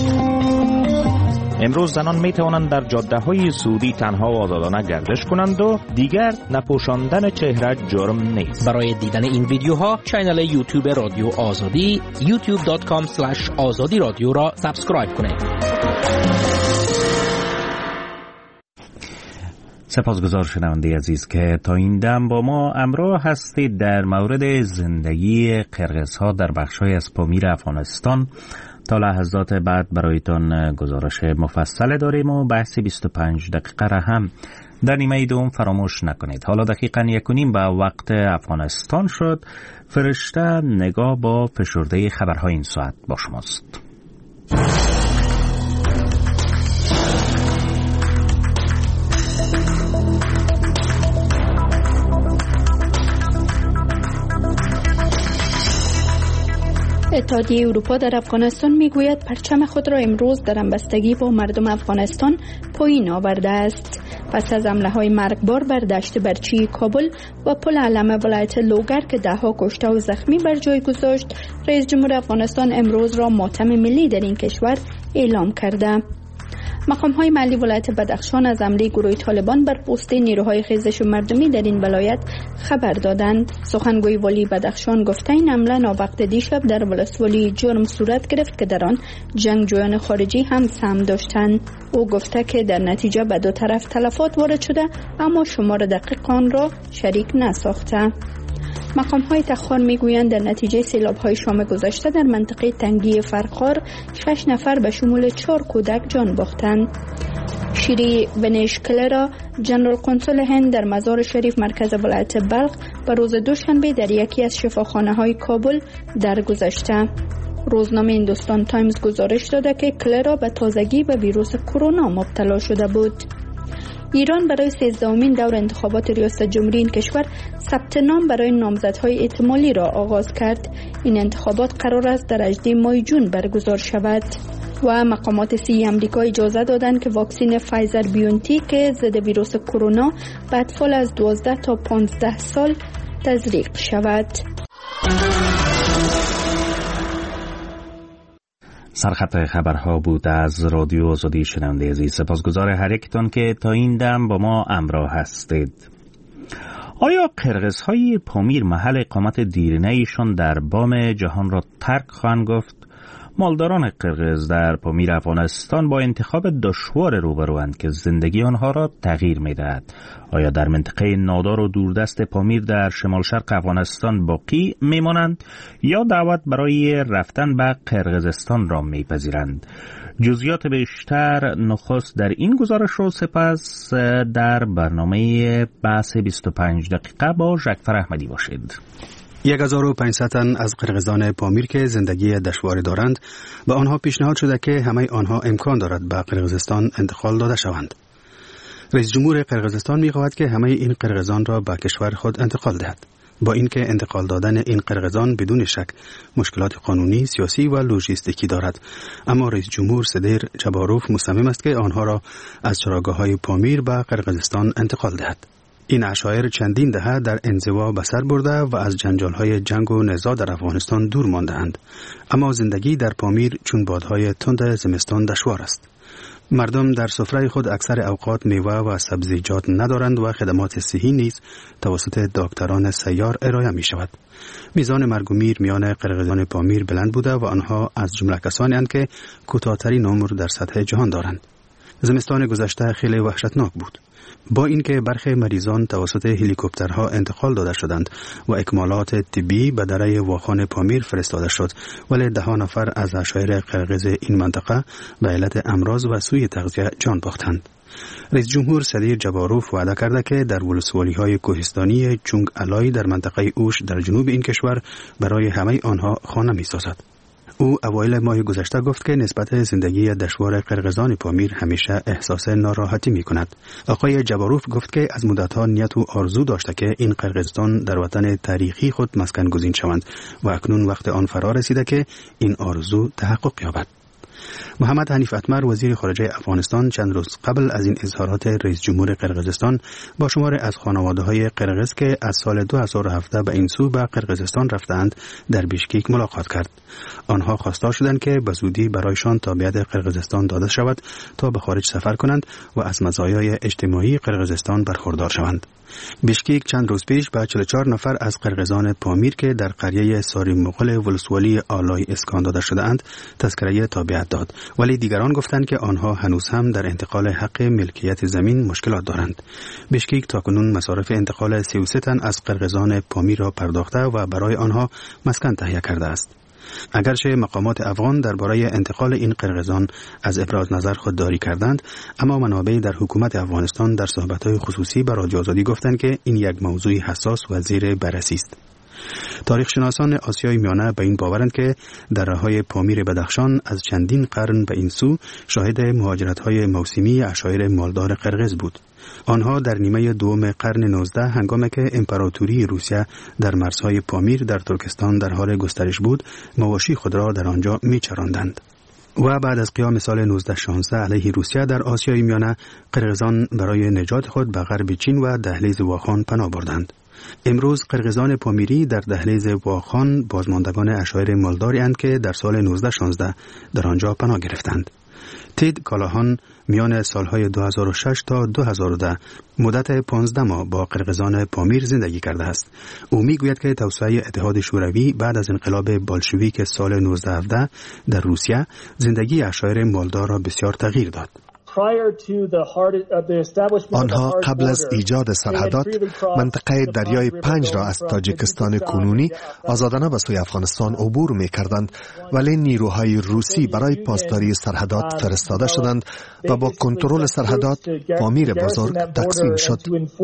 امروز زنان می توانند در جاده های سعودی تنها و آزادانه گردش کنند و دیگر نپوشاندن چهره جرم نیست. برای دیدن این ویدیوها کانال یوتیوب رادیو آزادی یوتیوب دات کام اسلش آزادی رادیو را سابسکرایب کنید. سپاسگزار شنونده عزیز که تا این دم با ما همراه هستید در مورد زندگی قرقزها در بخش‌های از پامیر افغانستان. تا لحظات بعد برایتان گزارش مفصل داریم و بحث بیست و پنج دقیقه را هم در نیمه دوم فراموش نکنید. حالا دقیقاً یک و نیم به وقت افغانستان شد. فرشته نگاه با فشرده خبرهای این ساعت با شماست. اتحادیه اروپا در افغانستان میگوید پرچم خود را امروز در همبستگی با مردم افغانستان پایین آورده است. پس از حمله های مرگبار بر دشت برچی کابل و پل علمه ولایت لوگر که ده ها کشته و زخمی بر جای گذاشت، رئیس جمهور افغانستان امروز را ماتم ملی در این کشور اعلام کرده. مقام های محلی ولایت بدخشان از حمله گروه طالبان بر پست نیروهای خیزش مردمی در این ولایت خبر دادند. سخنگوی والی بدخشان گفته این حمله ناوقت دیشب در ولسوالی جرم صورت گرفت که در آن جنگجویان خارجی هم سهم داشتند. او گفته که در نتیجه به دو طرف تلفات وارد شده اما شمار دقیق آن را شریک نساخته. مقام های تخار میگویند در نتیجه سیلاب های شام گذشته در منطقه تنگی فرخار شش نفر به شمول چهار کودک جان باختند. شیری ونیش کلرا، جنرال کنسول هند در مزار شریف مرکز ولایت بلخ، به روز دوشنبه در یکی از شفاخانه های کابل درگذشته. روزنامه هندوستان تایمز گزارش داده که کلرا به تازگی به ویروس کرونا مبتلا شده بود. ایران برای سیزدهمین دور انتخابات ریاست جمهوری این کشور ثبت نام برای نامزدهای احتمالی را آغاز کرد. این انتخابات قرار است در هجدهم ماه جون برگزار شود. و مقامات صحی آمریکا اجازه دادند که واکسن فایزر بیونتیک که ضد ویروس کرونا به اطفال از دوازده تا پانزده سال تزریق شود. سرخط خبرها بود از رادیو آزادی. شنونده عزیز، سپاسگزار هر یکتان که تا این دم با ما همراه هستید. آیا قرقزهای پامیر محل اقامت دیرینه ایشان در بام جهان را ترک خواهند گفت؟ مالداران قرقز در پامیر افغانستان با انتخاب دشوار روبروند که زندگی آنها را تغییر می‌دهد. آیا در منطقه نادار و دوردست پامیر در شمال شرق افغانستان باقی میمانند یا دعوت برای رفتن به قرقزستان را میپذیرند؟ جزئیات بیشتر نخست در این گزارش رو، سپس در برنامه بحث بیست و پنج دقیقه با جعفر احمدی باشید. یک هزار و پانصد تن از قرقزان پامیر که زندگی دشواری دارند به آنها پیشنهاد شده که همه آنها امکان دارد به قرقزستان انتقال داده شوند. رئیس جمهور قرقزستان می‌خواهد که همه این قرقزان را به کشور خود انتقال دهد. با اینکه انتقال دادن این قرقزان بدون شک مشکلات قانونی، سیاسی و لوجستیکی دارد، اما رئیس جمهور صدر جباروف مصمم است که آنها را از چراگاه‌های پامیر به قرقزستان انتقال دهد. این عشایر چندین دهه در انزوا به سر برده و از جنجال‌های جنگ و نزاع در افغانستان دور مانده‌اند، اما زندگی در پامیر چون بادهای تند زمستان دشوار است. مردم در سفره خود اکثر اوقات میوه و سبزیجات ندارند و خدمات صحی نیز توسط دکتران سیار ارائه می شود. میزان مرگ و میر میان قرقزان پامیر بلند بوده و آنها از جمله کسانی اند که کوتاه‌ترین عمر در سطح جهان دارند. زمستان گذشته خیلی وحشتناک بود. با اینکه برخی مریضان توسط هلیکوپترها انتقال داده شدند و اکمالات طبی به دره واخان پامیر فرستاده شد، ولی ده ها نفر از عشایر قرقز این منطقه به علت امراض و سوء تغذیه جان باختند. رئیس جمهور صدر جباروف وعده کرده که در ولسوالی‌های کوهستانی چونگ علای در منطقه اوش در جنوب این کشور برای همه آنها خانه می‌سازد. او اوایل ماه گذشته گفت که نسبت زندگی دشوار قرقزان پامیر همیشه احساس ناراحتی می کند. آقای جباروف گفت که از مدتها نیت و آرزو داشته که این قرقزستان در وطن تاریخی خود مسکن گزین شوند و اکنون وقت آن فرا رسیده که این آرزو تحقق یابد. محمد حنیف اتمر وزیر خارجه افغانستان چند روز قبل از این اظهارات رئیس جمهور قرقزستان با شماری از خانواده‌های قرقز که از سال دو هزار و هفده به این سو به قرقزستان رفتند در بیشکیک ملاقات کرد. آنها خواستار شدند که به زودی برایشان تابعیت قرقزستان داده شود تا به خارج سفر کنند و از مزایای اجتماعی قرقزستان برخوردار شوند. بیشکیک چند روز پیش به چهل و چهار نفر از قرقزان پامیر که در قریه ساری مغول ولسوالی آلای اسکان داده شده اند تذکره تابعیت خواهد داد، ولی دیگران گفتند که آنها هنوز هم در انتقال حق ملکیت زمین مشکلات دارند. بشکیک تاکنون مصارف انتقال سی و سه تن از قرقیزان پامیر را پرداخته و برای آنها مسکن تهیه کرده است. اگرچه مقامات افغان درباره انتقال این قرقیزان از ابراز نظر خودداری کردند، اما منابع در حکومت افغانستان در صحبت‌های خصوصی با رادیو آزادی گفتند که این یک موضوع حساس و زیر بررسی است. تاریخ شناسان آسیای میانه به این باورند که دره‌های پامیر بدخشان از چندین قرن به این سو شاهد مهاجرت‌های موسمی عشایر مالدار قرقیز بود. آنها در نیمه دوم قرن نوزدهم هنگامی که امپراتوری روسیه در مرزهای پامیر در ترکستان در حال گسترش بود، مواشی خود را در آنجا می‌چراندند. و بعد از قیام سال نوزده شانزده علیه روسیه در آسیای میانه، قرقیزان برای نجات خود به غرب چین و دهلیز واخان پناه بردند. امروز قرقیزان پامیری در دهلیز واخان بازماندگان عشایر مالداری اند که در سال نوزده شانزده در آنجا پناه گرفتند. تید کالاهان میان سالهای دو هزار و شش تا دو هزار و ده مدت پانزده ماه با قرقیزان پامیر زندگی کرده است. او میگوید که توسعه اتحاد شوروی بعد از انقلاب بالشویک سال نوزده هفده در روسیه زندگی عشایر مالدار را بسیار تغییر داد. آنها قبل از ایجاد سرحدات منطقه دریای پنج را از تاجیکستان کنونی آزادانه به سوی افغانستان عبور می کردند، ولی نیروهای روسی برای پاسداری سرحدات فرستاده شدند و با کنترل سرحدات پامیر بزرگ تقسیم شد.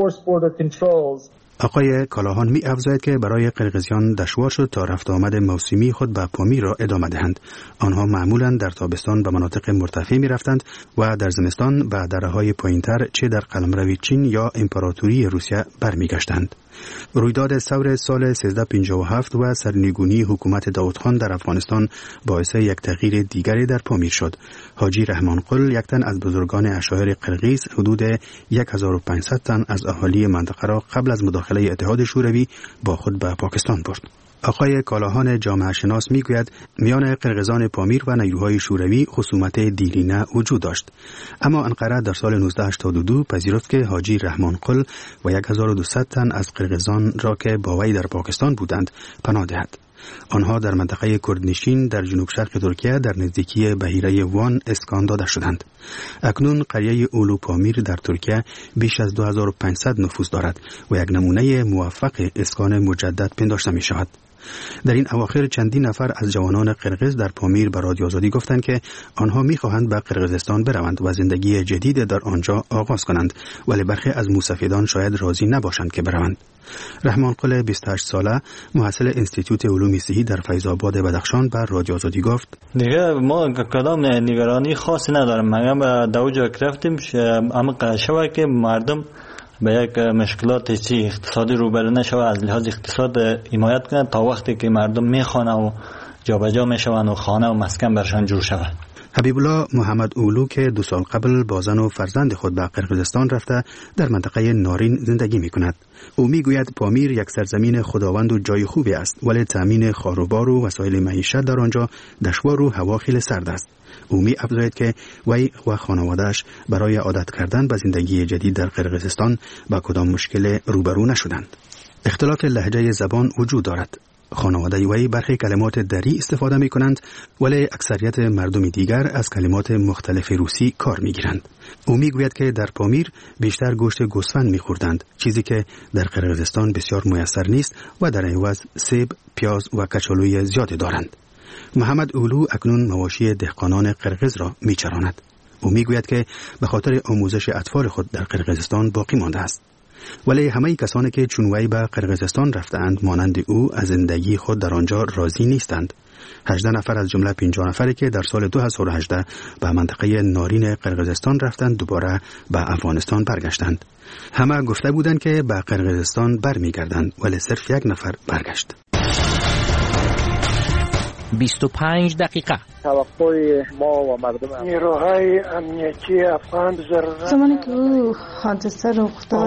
آقای کالاهان می افزاید که برای قرقیزیان دشوار شد تا رفت آمد موسمی خود به پامیر را ادامه دهند. آنها معمولاً در تابستان به مناطق مرتفع می رفتند و در زمستان به دره‌های پایین‌تر چه در قلمرو چین یا امپراتوری روسیه برمیگشتند. رویداد ثور سال سیزده پنجاه و هفت و سرنگونی حکومت داود خان در افغانستان باعث یک تغییر دیگری در پامیر شد. حاجی رحمان قل، یک تن از بزرگان عشایر قرقیز، حدود هزار و پانصد تن از اهالی منطقه را قبل از مداخله اتحاد شوروی با خود به پاکستان برد. آقای کالاهان جامعه شناس میگوید میان قرقیزان پامیر و نیروهای شوروی خصومت دیرینه وجود داشت، اما انقره در سال نوزده هشتاد و دو پذیرفت که حاجی رحمان قل و هزار و دویست تن از قرقیزان را که با وی در پاکستان بودند پناه دهد. آنها در منطقه کردنشین در جنوب شرق ترکیه در نزدیکی بحیره وان اسکان داده شدند. اکنون قریه اولو پامیر در ترکیه بیش از دو هزار و پانصد نفوس دارد و یک نمونه موفق اسکان مجدد پنداشته می شود. در این اواخر چندین نفر از جوانان قرقیز در پامیر به رادیو آزادی گفتند که آنها می‌خواهند به قرقیزستان بروند و زندگی جدید در آنجا آغاز کنند، ولی برخی از موسفیدان شاید راضی نباشند که بروند. رحمان قل، بیست و هشت ساله، محصل انستیتوت علوم صحی در فیض آباد بدخشان، به رادیو آزادی گفت: دیگه ما کدام نگرانی خاصی ندارم. ما به دوجا رفتیم، اما شوه که مردم به یک مشکلات چی اقتصادی روبرو نشوه، از لحاظ اقتصاد حمایت کنند تا وقتی که مردم میخوانه و جابجا میشوند و خانه و مسکن برشان جور شود. حبیب الله محمد اولو که دو سال قبل با زن و فرزند خود به قرقیزستان رفته در منطقه نارین زندگی می کند. او می گوید پامیر یک سرزمین خداوند و جای خوبی است، ولی تامین خاروبار و وسایل معیشت در آنجا دشوار و هوا خیلی سرد است. او می افزاید که وی و خانواده‌اش برای عادت کردن به زندگی جدید در قرقیزستان با کدام مشکل روبرو نشدند. اختلاف لهجه زبان وجود دارد. خانواده وی برخی کلمات دری استفاده می کنند، ولی اکثریت مردم دیگر از کلمات مختلف روسی کار می گیرند. او می گوید که در پامیر بیشتر گوشت گوسفند می خوردند، چیزی که در قرقیزستان بسیار میسر نیست و در عوض سیب، پیاز و کچالوی زیادی دارند. محمد اولو اکنون مواشی دهقانان قرقیز را می چراند. او می گوید که به خاطر آموزش اطفال خود در قرقیزستان باقی مانده است. ولی همه کسانی که چون وی به قرقیزستان رفتند مانند او از زندگی خود در آنجا راضی نیستند. هجده نفر از جمله پنجاه نفری که در سال دو هزار و هجده به منطقه نارین قرقیزستان رفتند دوباره به افغانستان برگشتند. همه گفته بودند که به قرقیزستان برمیگردند، ولی صرف یک نفر برگشت. بیست و پنج دقیقه. توقع ما و مردم نیروهای امنیتی افغان ضرورت زمانی که او حادثه رخ داد.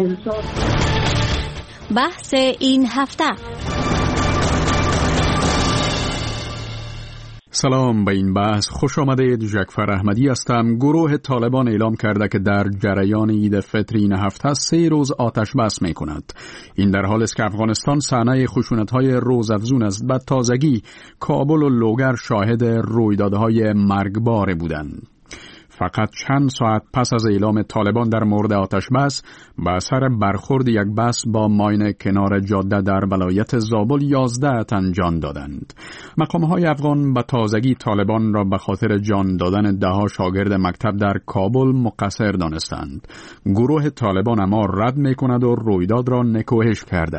بحث این هفته: سلام به این بحث خوش آمدید. جعفر احمدی هستم. گروه طالبان اعلام کرده که در جریان عید فطر این هفته سه روز آتش بس می کند. این در حالی است که افغانستان صحنه خشونت‌های روزافزون است. به تازگی کابل و لوگر شاهد رویدادهای مرگبار بودند. فقط چند ساعت پس از اعلام طالبان در مورد آتش بس، به اثر برخورد یک بس با ماین کنار جاده در ولایت زابل یازده تن جان دادند. مقام‌های افغان به تازگی طالبان را به خاطر جان دادن ده‌ها شاگرد مکتب در کابل مقصر دانستند. گروه طالبان اما رد می‌کند و رویداد را نکوهش کرده.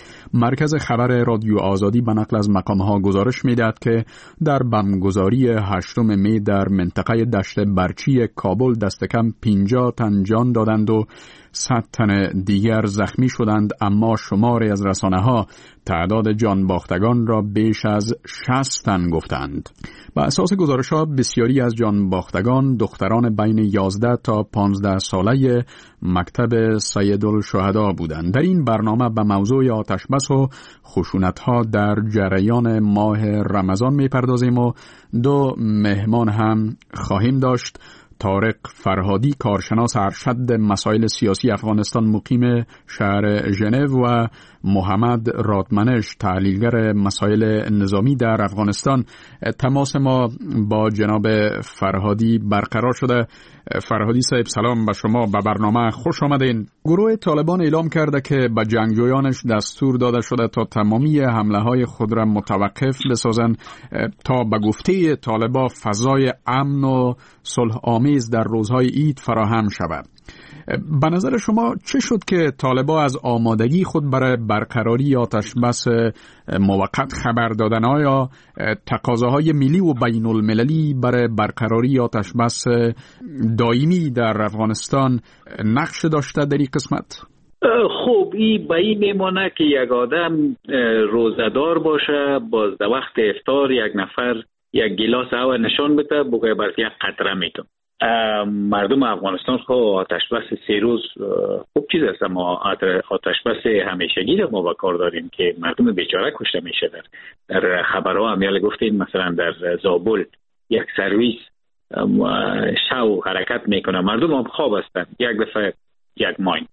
مرکز خبر رادیو آزادی به نقل از مقام‌ها گزارش می‌دهد که در بمبگذاری هشتم می در منطقه دشت برچی کابل دست کم پنجاه تن جان دادند و صد تن دیگر زخمی شدند، اما شماری از رسانه‌ها تعداد جان باختگان را بیش از شصت تن گفتند. بر اساس گزارش‌ها بسیاری از جان باختگان دختران بین یازده تا پانزده ساله مکتب سیدالشهدا بودند. در این برنامه به موضوع آتش بس و خشونت‌ها در جریان ماه رمضان می‌پردازیم و دو مهمان هم خواهیم داشت. طارق فرهادی، کارشناس ارشد مسائل سیاسی افغانستان مقیم شهر ژنو، و محمد رادمنش، تحلیلگر مسائل نظامی در افغانستان. تماس ما با جناب فرهادی برقرار شده. فرهادی صاحب سلام به شما، به برنامه خوش آمدین. گروه طالبان اعلام کرده که به جنگجویانش دستور داده شده تا تمامی حمله های خود را متوقف بسازند تا به گفته طالبان فضای امن و صلح آمیز در روزهای عید فراهم شود. به نظر شما چه شد که طالبان از آمادگی خود برای برقراری آتش بس موقت خبر دادن؟ آیا تقاضاهای ملی و بین المللی برای برقراری آتش بس دائمی در افغانستان نقش داشته در این قسمت؟ خب این به این میمانه که یک آدم روزدار باشه، باز در وقت افطار یک نفر یک گلاس آب نشان بده بگه برای یک قطره میتون. مردم افغانستان خو آتش بس سه روز خوب چیز است، ما آتش بس همیشگی رو ما با کار داریم که مردم بیچاره کشته میشه. در, در خبرها هم یاله گفتین مثلا در زابل یک سرویس شو حرکت میکنه، مردم هم خواب هستن، یک دفعه یک ماین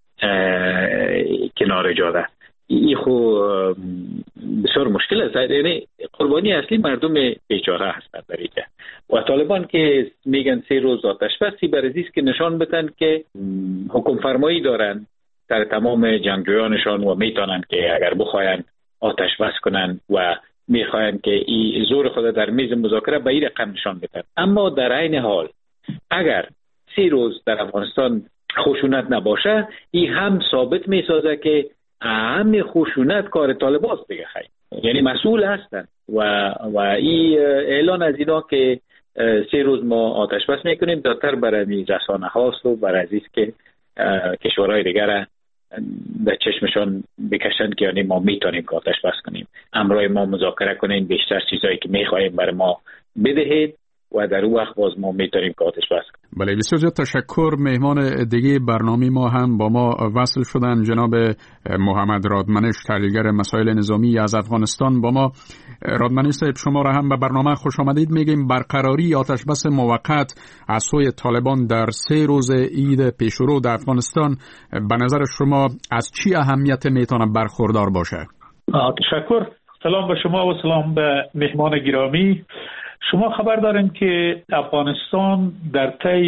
کنار جاده. این خو بسیار مشکل است، یعنی قربانی اصلی مردم بیچاره هستند در اینجا. و طالبان که میگن سه روز آتش بسی برای است که نشان بدن که حکم فرمایی دارن در تمام جنگجویانشان و میتونن که اگر بخواین آتش بس کنن و میخواین که این زور خود در میز مذاکره به این رقم نشان بدن. اما در عین حال اگر سه روز در افغانستان خشونت نباشه، این هم ثابت میسازه که اهم خشونت کار طالبان است دیگه، خیلی یعنی مسئول هستن و و این اعلان از اینا که سه روز ما آتش بس میکنیم داتر برای رسانه هاست و برای عزیز که کشورهای دیگر در چشمشان بکشن که یعنی ما میتونیم که آتش بس کنیم، امرای ما مذاکره کنیم، بیشتر چیزایی که میخوایم برای ما بدهید و در اون وقت باز ما میتونیم که آتش بس کنیم. بله بسیار زیاد تشکر. مهمان دیگه برنامه ما هم با ما وصل شدن، جناب محمد رادمنش، تحلیلگر مسائل نظامی از افغانستان. با ما رادمنش صاحب، شما را هم به برنامه خوش آمدید. میگیم برقراری آتش بس موقت از سوی طالبان در سه روز عید پیشرو در افغانستان به نظر شما از چی اهمیت میتونه برخوردار باشه؟ تشکر. سلام به شما و سلام به مهمان گرامی. شما خبر دارین که افغانستان در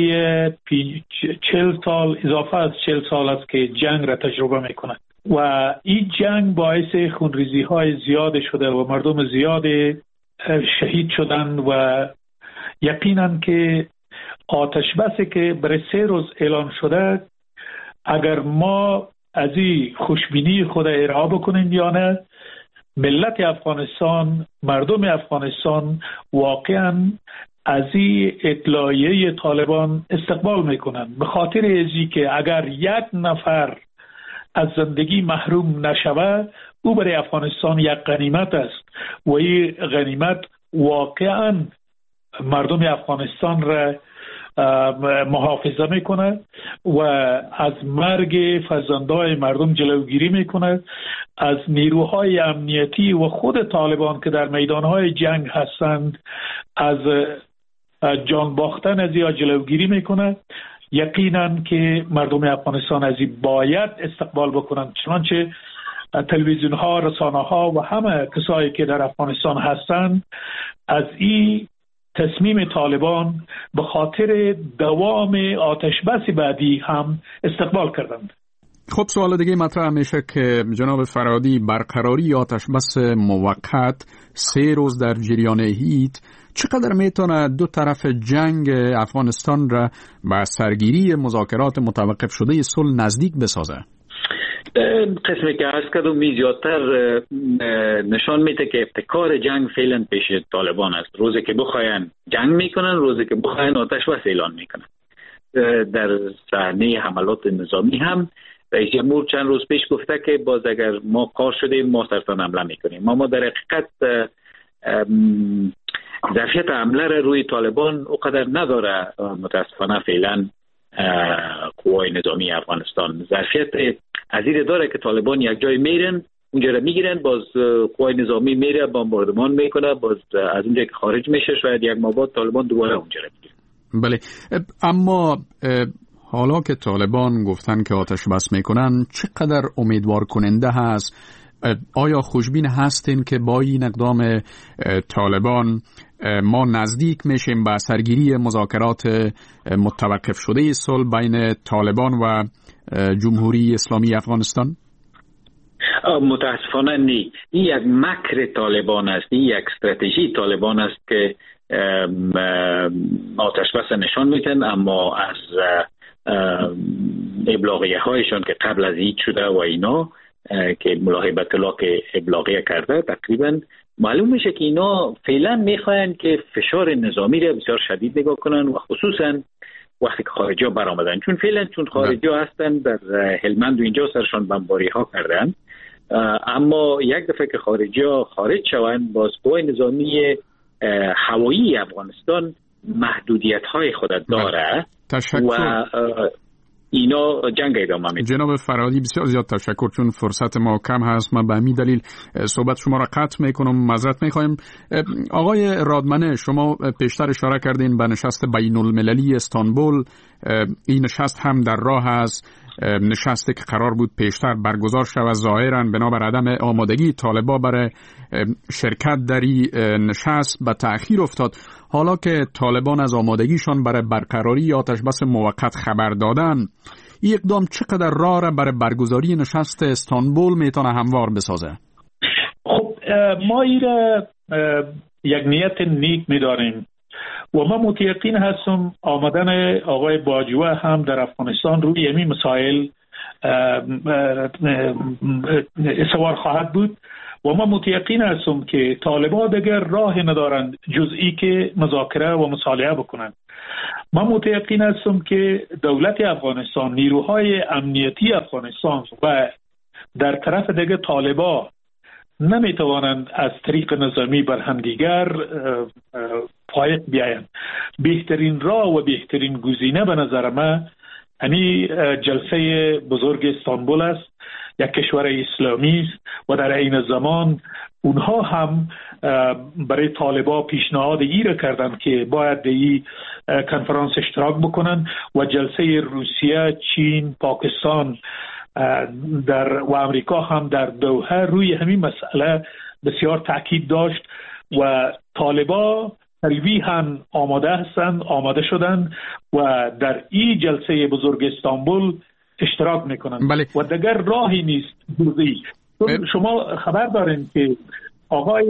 طی چهل سال اضافه از چهل سال است که جنگ را تجربه میکنه و این جنگ باعث خونریزی های زیاد شده و مردم زیاد شهید شدن و یقینا که آتش بسی که برای سه روز اعلان شده، اگر ما از این خوشبینی خود ارائه بکنیم یا نه، ملت افغانستان، مردم افغانستان واقعا از این اطلاعیه طالبان استقبال میکنن، به خاطر ازی که اگر یک نفر از زندگی محروم نشوه او برای افغانستان یک غنیمت است و این غنیمت واقعا مردم افغانستان را محافظه میکنه و از مرگ فرزندای مردم جلوگیری میکنه. از نیروهای امنیتی و خود طالبان که در میدانهای جنگ هستند از جان باختن از یا جلوگیری میکنه. یقینا که مردم افغانستان از این باید استقبال بکنند، چنانچه تلویزیون ها، رسانه ها و همه کسایی که در افغانستان هستند از این تصمیم طالبان به خاطر دوام آتش بس بعدی هم استقبال کردند. خب سوال دیگه مطرح میشه که جناب فرهادی، برقراری آتش بس موقت سه روز در جریان هیت چقدر میتونه دو طرف جنگ افغانستان را به سرگیری مذاکرات متوقف شده صلح نزدیک بسازه؟ قسمی که عرض کردم می زیادتر نشان میده که ابتکار جنگ فعلا پیش طالبان است. روزی که بخواین جنگ میکنن، روزی که بخواین آتش بس اعلان میکنن. در صحنه حملات نظامی هم رئیس جمهور چند روز پیش گفته که باز اگر ما کار شدیم ما سرطان حمله میکنیم. ما ما در حقیقت ظرفیت حمله را روی طالبان اونقدر نداره متاسفانه فعلا. قوای نظامی افغانستان ظرفیت عزیز داره که طالبان یک جای میرن اونجا را میگیرن، باز قوای نظامی میره بمباردمان میکنه، باز از اونجا که خارج میشه شاید یک ماه بعد طالبان دوباره اونجا را میگیرن. بله، اما حالا که طالبان گفتن که آتش بس میکنن چقدر امیدوار کننده هست؟ آیا خوشبین هستین که با این اقدام طالبان ما نزدیک میشیم به سرگیری مذاکرات متوقف شده صلح بین طالبان و جمهوری اسلامی افغانستان؟ متاسفانه نی. این یک مکر طالبان است، این یک استراتژی طالبان است که آتش بس نشان میدن، اما از ابلاغیه هایشان که قبل از هیچ شده و اینا که ملاحظه به اطلاق ابلاغیه کرده تقریبا معلوم میشه که اینا فعلا میخواین که فشار نظامی را بسیار شدید نگاه کنن و خصوصا وقتی که خارجی ها برآمدن، چون فعلا چون خارجی ها هستن در هلمند و اینجا سرشان بمباری ها کردن، اما یک دفعه که خارجی ها خارج شوند باز قوای نظامی هوایی افغانستان محدودیت های خود داره و اینا جنگ ادامه میده. جناب فرهادی بسیار زیاد تشکر، چون فرصت ما کم هست من به همین دلیل صحبت شما را قطع میکنم، معذرت میخوایم. آقای رادمنه، شما پیشتر اشاره کردین به نشست بین المللی استانبول. این نشست هم در راه است، نشستی که قرار بود پیشتر برگزار شود ظاهرا بنابر عدم آمادگی طالبان برای شرکت در این نشست به تأخیر افتاد. حالا که طالبان از آمادگیشان برای برقراری آتش بس موقت خبر دادن، این اقدام چقدر راه را برای برگزاری نشست استانبول میتونه هموار بسازه؟ خب ما این یک نیت نیک میداریم و من متیقن هستم آمدن آقای باجوه هم در افغانستان روی همین مسائل استوار خواهد بود و من متیقن هستم که طالبان دیگر راه ندارند جزئی که مذاکره و مصالحه بکنند. من متیقن هستم که دولت افغانستان، نیروهای امنیتی افغانستان و در طرف دیگر طالبان نمیتوانند از طریق نظامی بر همدیگر پایق بیایند. بهترین راه و بهترین گزینه به نظر من یعنی جلسه بزرگ استانبول است، یک کشور اسلامی است و در این زمان اونها هم برای طالبان پیشنهاد ای را کردند که باید در این کنفرانس اشتراک بکنند و جلسه روسیه، چین، پاکستان در و امریکا هم در دوحه روی همین مسئله بسیار تاکید داشت و طالبان تلویحاً آماده هستند، آماده شدند و در این جلسه بزرگ استانبول اشتراک میکنند. بله. و دیگر راهی نیست جزئی. شما خبر دارین که آقای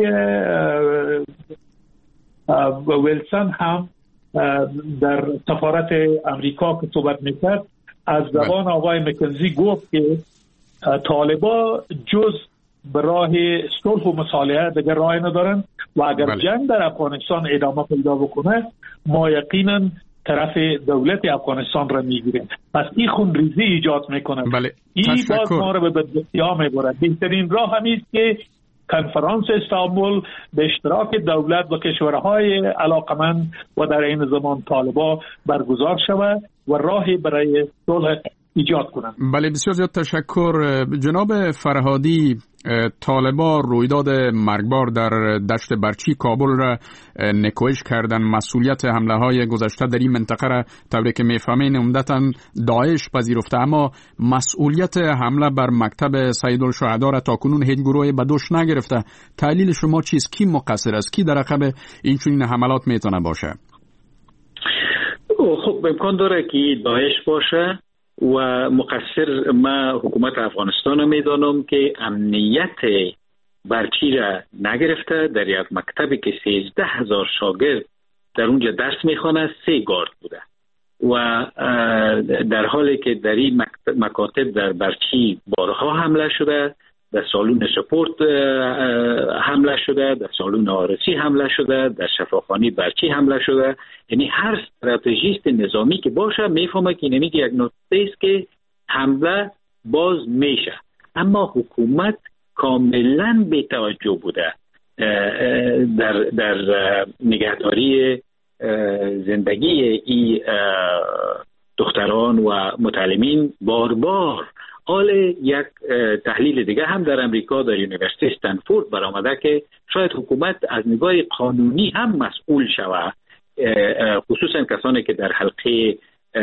ویلسون هم در سفارت امریکا که صحبت میکرد از زبان آقای مکنزی گفت که طالبان جز به راه صلح و مصالحه دیگر راه ندارن و اگر بله. جنگ در افغانستان ادامه پیدا بکنه ما یقینا طرف دولت افغانستان را میگیریم. پس این خونریزی ایجاد میکنه. بله. این باز ما را به بدبختی ها میبرد. بهترین راه همیست که کنفرانس استانبول به اشتراک دولت و کشورهای علاقمند و در این زمان طالبان برگزار شود و راهی برای صلح ایجاد کنند. بله، بسیار زیاد تشکر. جناب فرهادی، طالبان رویداد مرگبار در دشت برچی کابل را نکوهش کردن. مسئولیت حمله های گذشته در این منطقه را طوری که میفهمین عمدتاً داعش پذیرفته، اما مسئولیت حمله بر مکتب سیدالشهدا را تاکنون هیچ گروهی به دوش نگرفته. تحلیل شما چیست؟ کی مقصر است؟ کی در عقب این چنین حملات میتونه باشه؟ خب امکان داره که داعش باشه و مقصر ما حکومت افغانستان رو میدانم که امنیت برچی را نگرفته. در یک مکتبی که سیزده هزار شاگرد در اونجا درس میخوانه سه گارد بوده و در حالی که در این مکاتب در برچی بارها حمله شده، در سالون سپورت حمله شده، در سالون آرسی حمله شده، در شفاخانه برچی حمله شده. یعنی هر استراتژیست نظامی که باشه میفهمه که نمیگه یک نقطه است که حمله باز میشه، اما حکومت کاملا بی توجه بوده در در نگهداری زندگی این دختران و متعلمین. بار بار حال یک تحلیل دیگه هم در امریکا در یونیورسیتی استنفورد برآمده که شاید حکومت از نگاه قانونی هم مسئول شود، خصوصا کسانی که در حلقه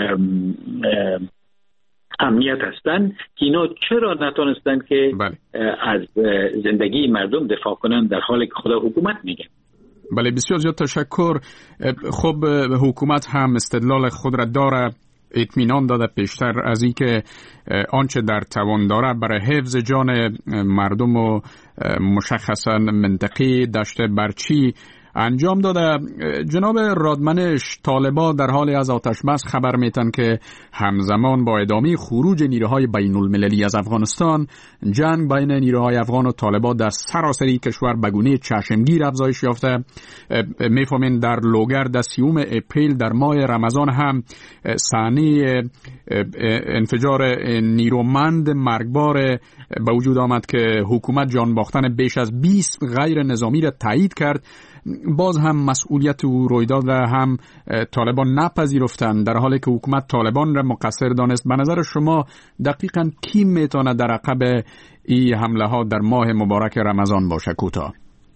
امنیت هستند که اینا چرا نتونستند که بله. از زندگی مردم دفاع کنند در حالی که خدا حکومت میگه. بله، بسیار زیاد تشکر. خب حکومت هم استدلال خود را داره، اطمینان داده پیشتر از این که آنچه در توان داره برای حفظ جان مردم و مشخصا منطقه دشت برچی انجام داده. جناب رادمنش، طالبان در حال از آتش بس خبر میتن که همزمان با ادامه خروج نیروهای بین المللی از افغانستان، جنگ بین نیروهای افغان و طالبان در سراسری کشور به گونه چشمگیر افزایش یافته. میفهمین در لوگر در سیوم اپریل در ماه رمضان هم صحنه انفجار نیرومند مرگبار به وجود آمد که حکومت جان باختن بیش از بیست غیر نظامی را تایید کرد. باز هم مسئولیت او رویداد را هم طالبان نپذیرفتند، در حالی که حکومت طالبان را مقصر دانست. به نظر شما دقیقاً کی میتونه در عقب این حمله ها در ماه مبارک رمضان باشه؟ کوتاه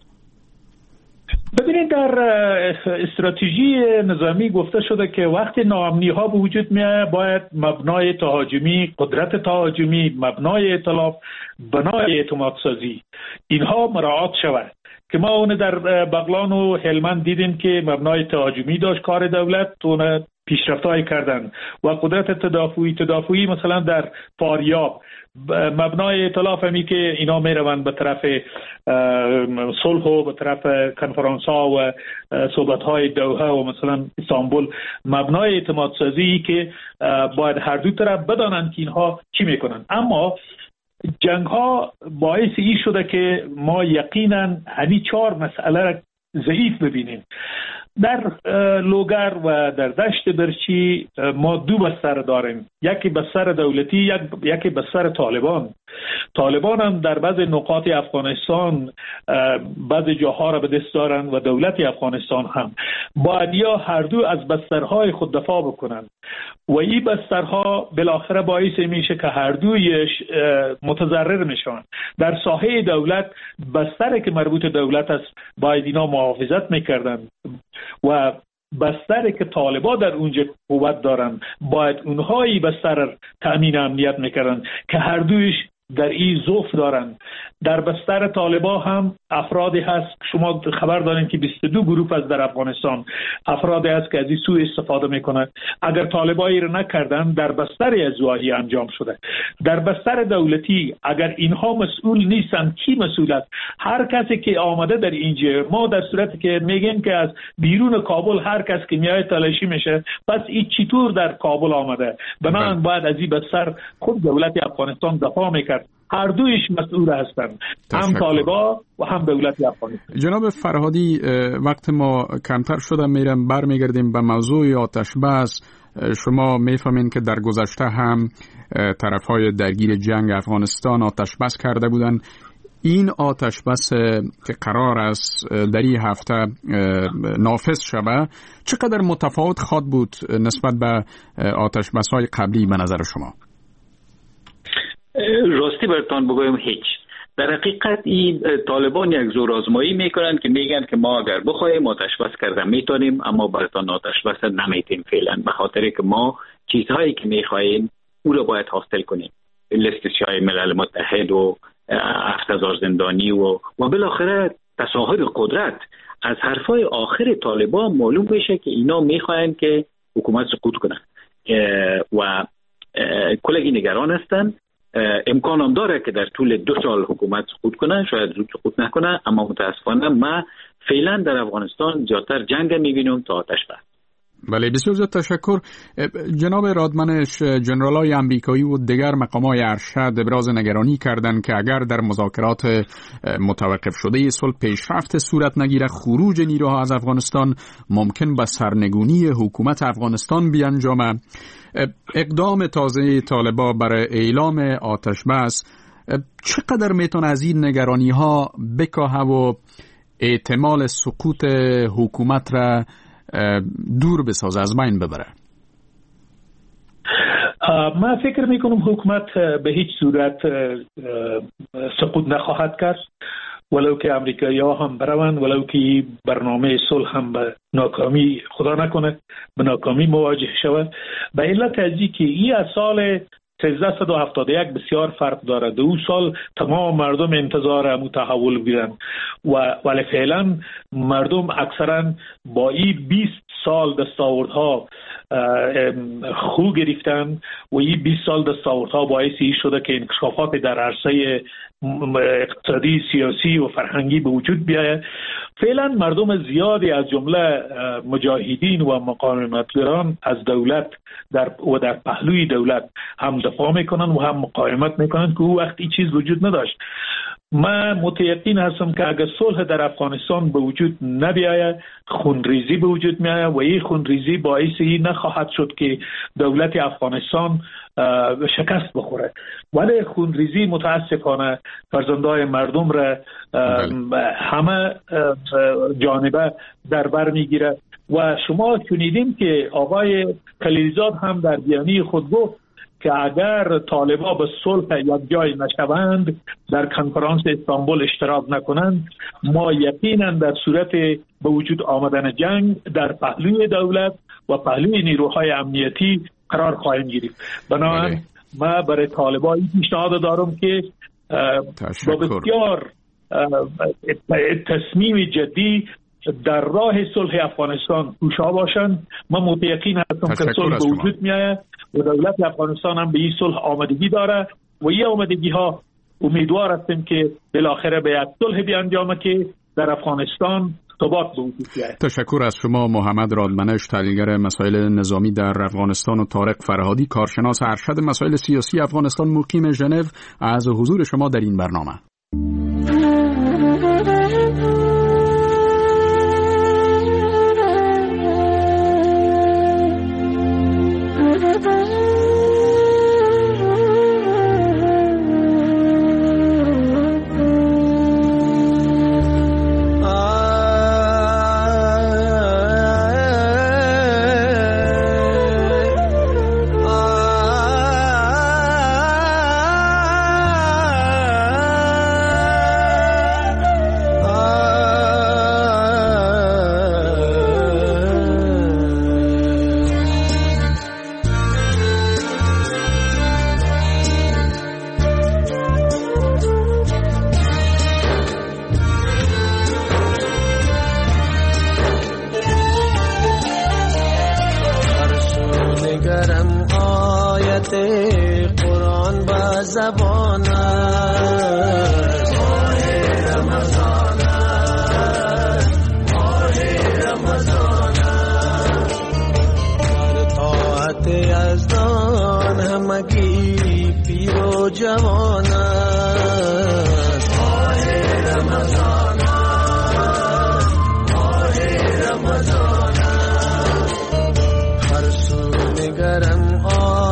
ببینید، در استراتژی نظامی گفته شده که وقتی ناامنی ها به وجود میاد باید مبنای تهاجمی، قدرت تهاجمی، مبنای ائتلاف، بنای اعتماد سازی اینها مراعات شود که ما اون در بغلان و هلمند دیدیم که مبنای تهاجمی داشت کار دولت، اون پیشرفت‌هایی کردن و قدرت تدافعی تدافعی مثلا در فاریاب مبنای ائتلاف همی که اینا میروند به طرف صلح و به طرف کنفرانس ها و صحبت های دوحه و مثلا استانبول، مبنای اعتماد سازی که باید هر دو طرف بدانند که اینها چی میکنن. اما جنگ ها باعث این شده که ما یقینا همین چهار مسئله را ضعیف ببینیم. در لوگر و در دشت برچی ما دو بستر داریم، یکی بستر دولتی، یک یکی بستر طالبان. طالبان هم در بعض نقاط افغانستان بعض جاها را به دست دارند و دولت افغانستان هم باید یا هر دو از بسترهای خود دفاع بکنند و این بسترها بالاخره باعث میشه که هر دویش متضرر میشن. در ساحه دولت بستری که مربوط دولت است باید اینا محافظت میکردن و بستری که طالبان در اونجا قوت دارن باید اونهایی بستر تأمین امنیت میکردن که هر دویش در این ضعف دارن. در بستر طالبان هم افرادی هست، شما خبر دارین که بیست و دو گروه از در افغانستان افرادی هست که از این سوء استفاده میکنن. اگر طالبایی رو نکردن در بستر ازواهی انجام شده. در بستر دولتی اگر اینها مسئول نیستن کی مسئول است؟ هر کسی که آمده در اینجا، ما در صورتی که میگیم که از بیرون کابل هر کس که میاد تلاشی میشه، پس این چطور در کابل آمده؟ بنابراین باید از این بستر خود دولت افغانستان دفاع میکرد. هر دویش مسئول هستند، هم طالبان و هم دولت افغانستان. جناب فرهادی، وقت ما کمتر شده، میرم برمیگردیم به موضوع آتش بس. شما میفهمین که در گذشته هم طرفهای درگیر جنگ افغانستان آتش بس کرده بودند. این آتش بس که قرار است در این هفته نافذ شود چقدر متفاوت خواهد بود نسبت به آتش بس های قبلی به نظر شما؟ راستی برتان بگویم هیچ. در حقیقت این طالبان یک زور آزمایی میکنن که میگن که ما اگر بخوایم آتش بس کردن میتونیم، اما برتان آتش بس نمیتیم فعلا، به خاطر که ما چیزهایی که میخوایم او را باید حاصل کنیم، لیست سیاه ملل متحد و هفت هزار زندانی و و بالاخره تظاهر قدرت. از حرفای آخر طالبان معلوم بشه که اینا میخواین که حکومت سقوط کنه و کلگی نگران هستن. امکان هم داره که در طول دو سال حکومت سقوط کنه، شاید زود سقوط نکنه، اما متاسفانه ما فعلا در افغانستان زیادتر جنگ میبینیم تا آتش بس. بله، بسیار زیاد تشکر. جناب رادمنش، جنرالای امریکایی و دیگر مقامای ارشد ابراز نگرانی کردند که اگر در مذاکرات متوقف شده صلح پیشرفت صورت نگیره، خروج نیروها از افغانستان ممکن به سرنگونی حکومت افغانستان بیانجامد. اقدام تازه طالبا برای اعلام آتش بس چقدر میتونه از این نگرانی ها بکاهه و احتمال سقوط حکومت را دور بسازه، از بین ببره؟ من فکر میکنم حکومت به هیچ صورت سقوط نخواهد کرد، ولو که امریکایی ها هم بروند، ولو که برنامه صلح هم به ناکامی، خدا نکنه به ناکامی مواجه شود. به علت ازی که این از سال سیزده و هفتاد و یک بسیار فرق داره. دو سال تمام مردم انتظار متحول بودن و ولی فعلا مردم اکثرا با این بیست سال دستاوردها خو گرفتن و این بیست سال دستاوردها باعثی شده که انکشافات در عرصه اقتصادی، سیاسی و فرهنگی به وجود بیاید. فعلا مردم زیادی از جمله مجاهدین و مقاومتگران از دولت در و در پهلوی دولت هم دفاع میکنن و هم مقاومت میکنن که او وقت این چیز وجود نداشت. من متیقن هستم که اگر صلح در افغانستان به وجود نبیاید، خونریزی به وجود میاید و این خونریزی باعثی نخواهد شد که دولت افغانستان شکست بخوره، ولی خونریزی متاسفانه فرزندای مردم را همه جانبه در بر میگیره و شما شنیدیم که آقای خلیلزاد هم در بیانیه خود گفت که اگر طالبان به صلح یک جای نشوند، در کنفرانس استانبول اشتراک نکنند، ما یقینا در صورت به وجود آمدن جنگ در پهلوی دولت و پهلوی نیروهای امنیتی قرار خواهیم گرفت. بنابراین ما برای طالبان این پیشنهاد دارم که با بسیار تصمیم جدی در راه صلح افغانستان کوشا باشند. من متیقن هستم که صلح به وجود میآید و دولت افغانستان هم به این صلح آمادگی داره و این آمادگی ها امیدوار هستیم که بالاخره به یک صلح بیانجامه که در افغانستان ثبات به وجود بیاید. تشکر از شما محمد رادمنش، تحلیلگر مسائل نظامی در افغانستان، و طارق فرهادی، کارشناس ارشد مسائل سیاسی افغانستان مقیم ژنو، از حضور شما در این برنامه.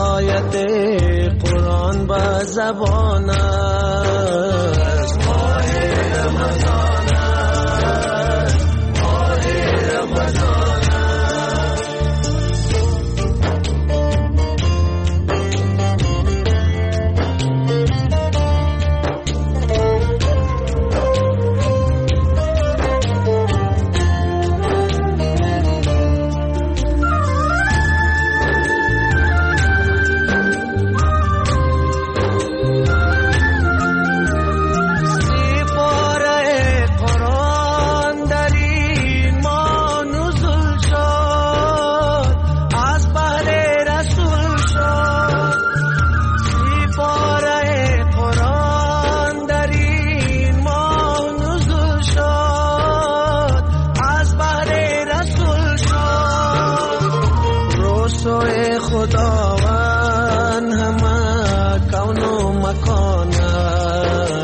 زبان است ماه نوع خداوند همه کون و مکان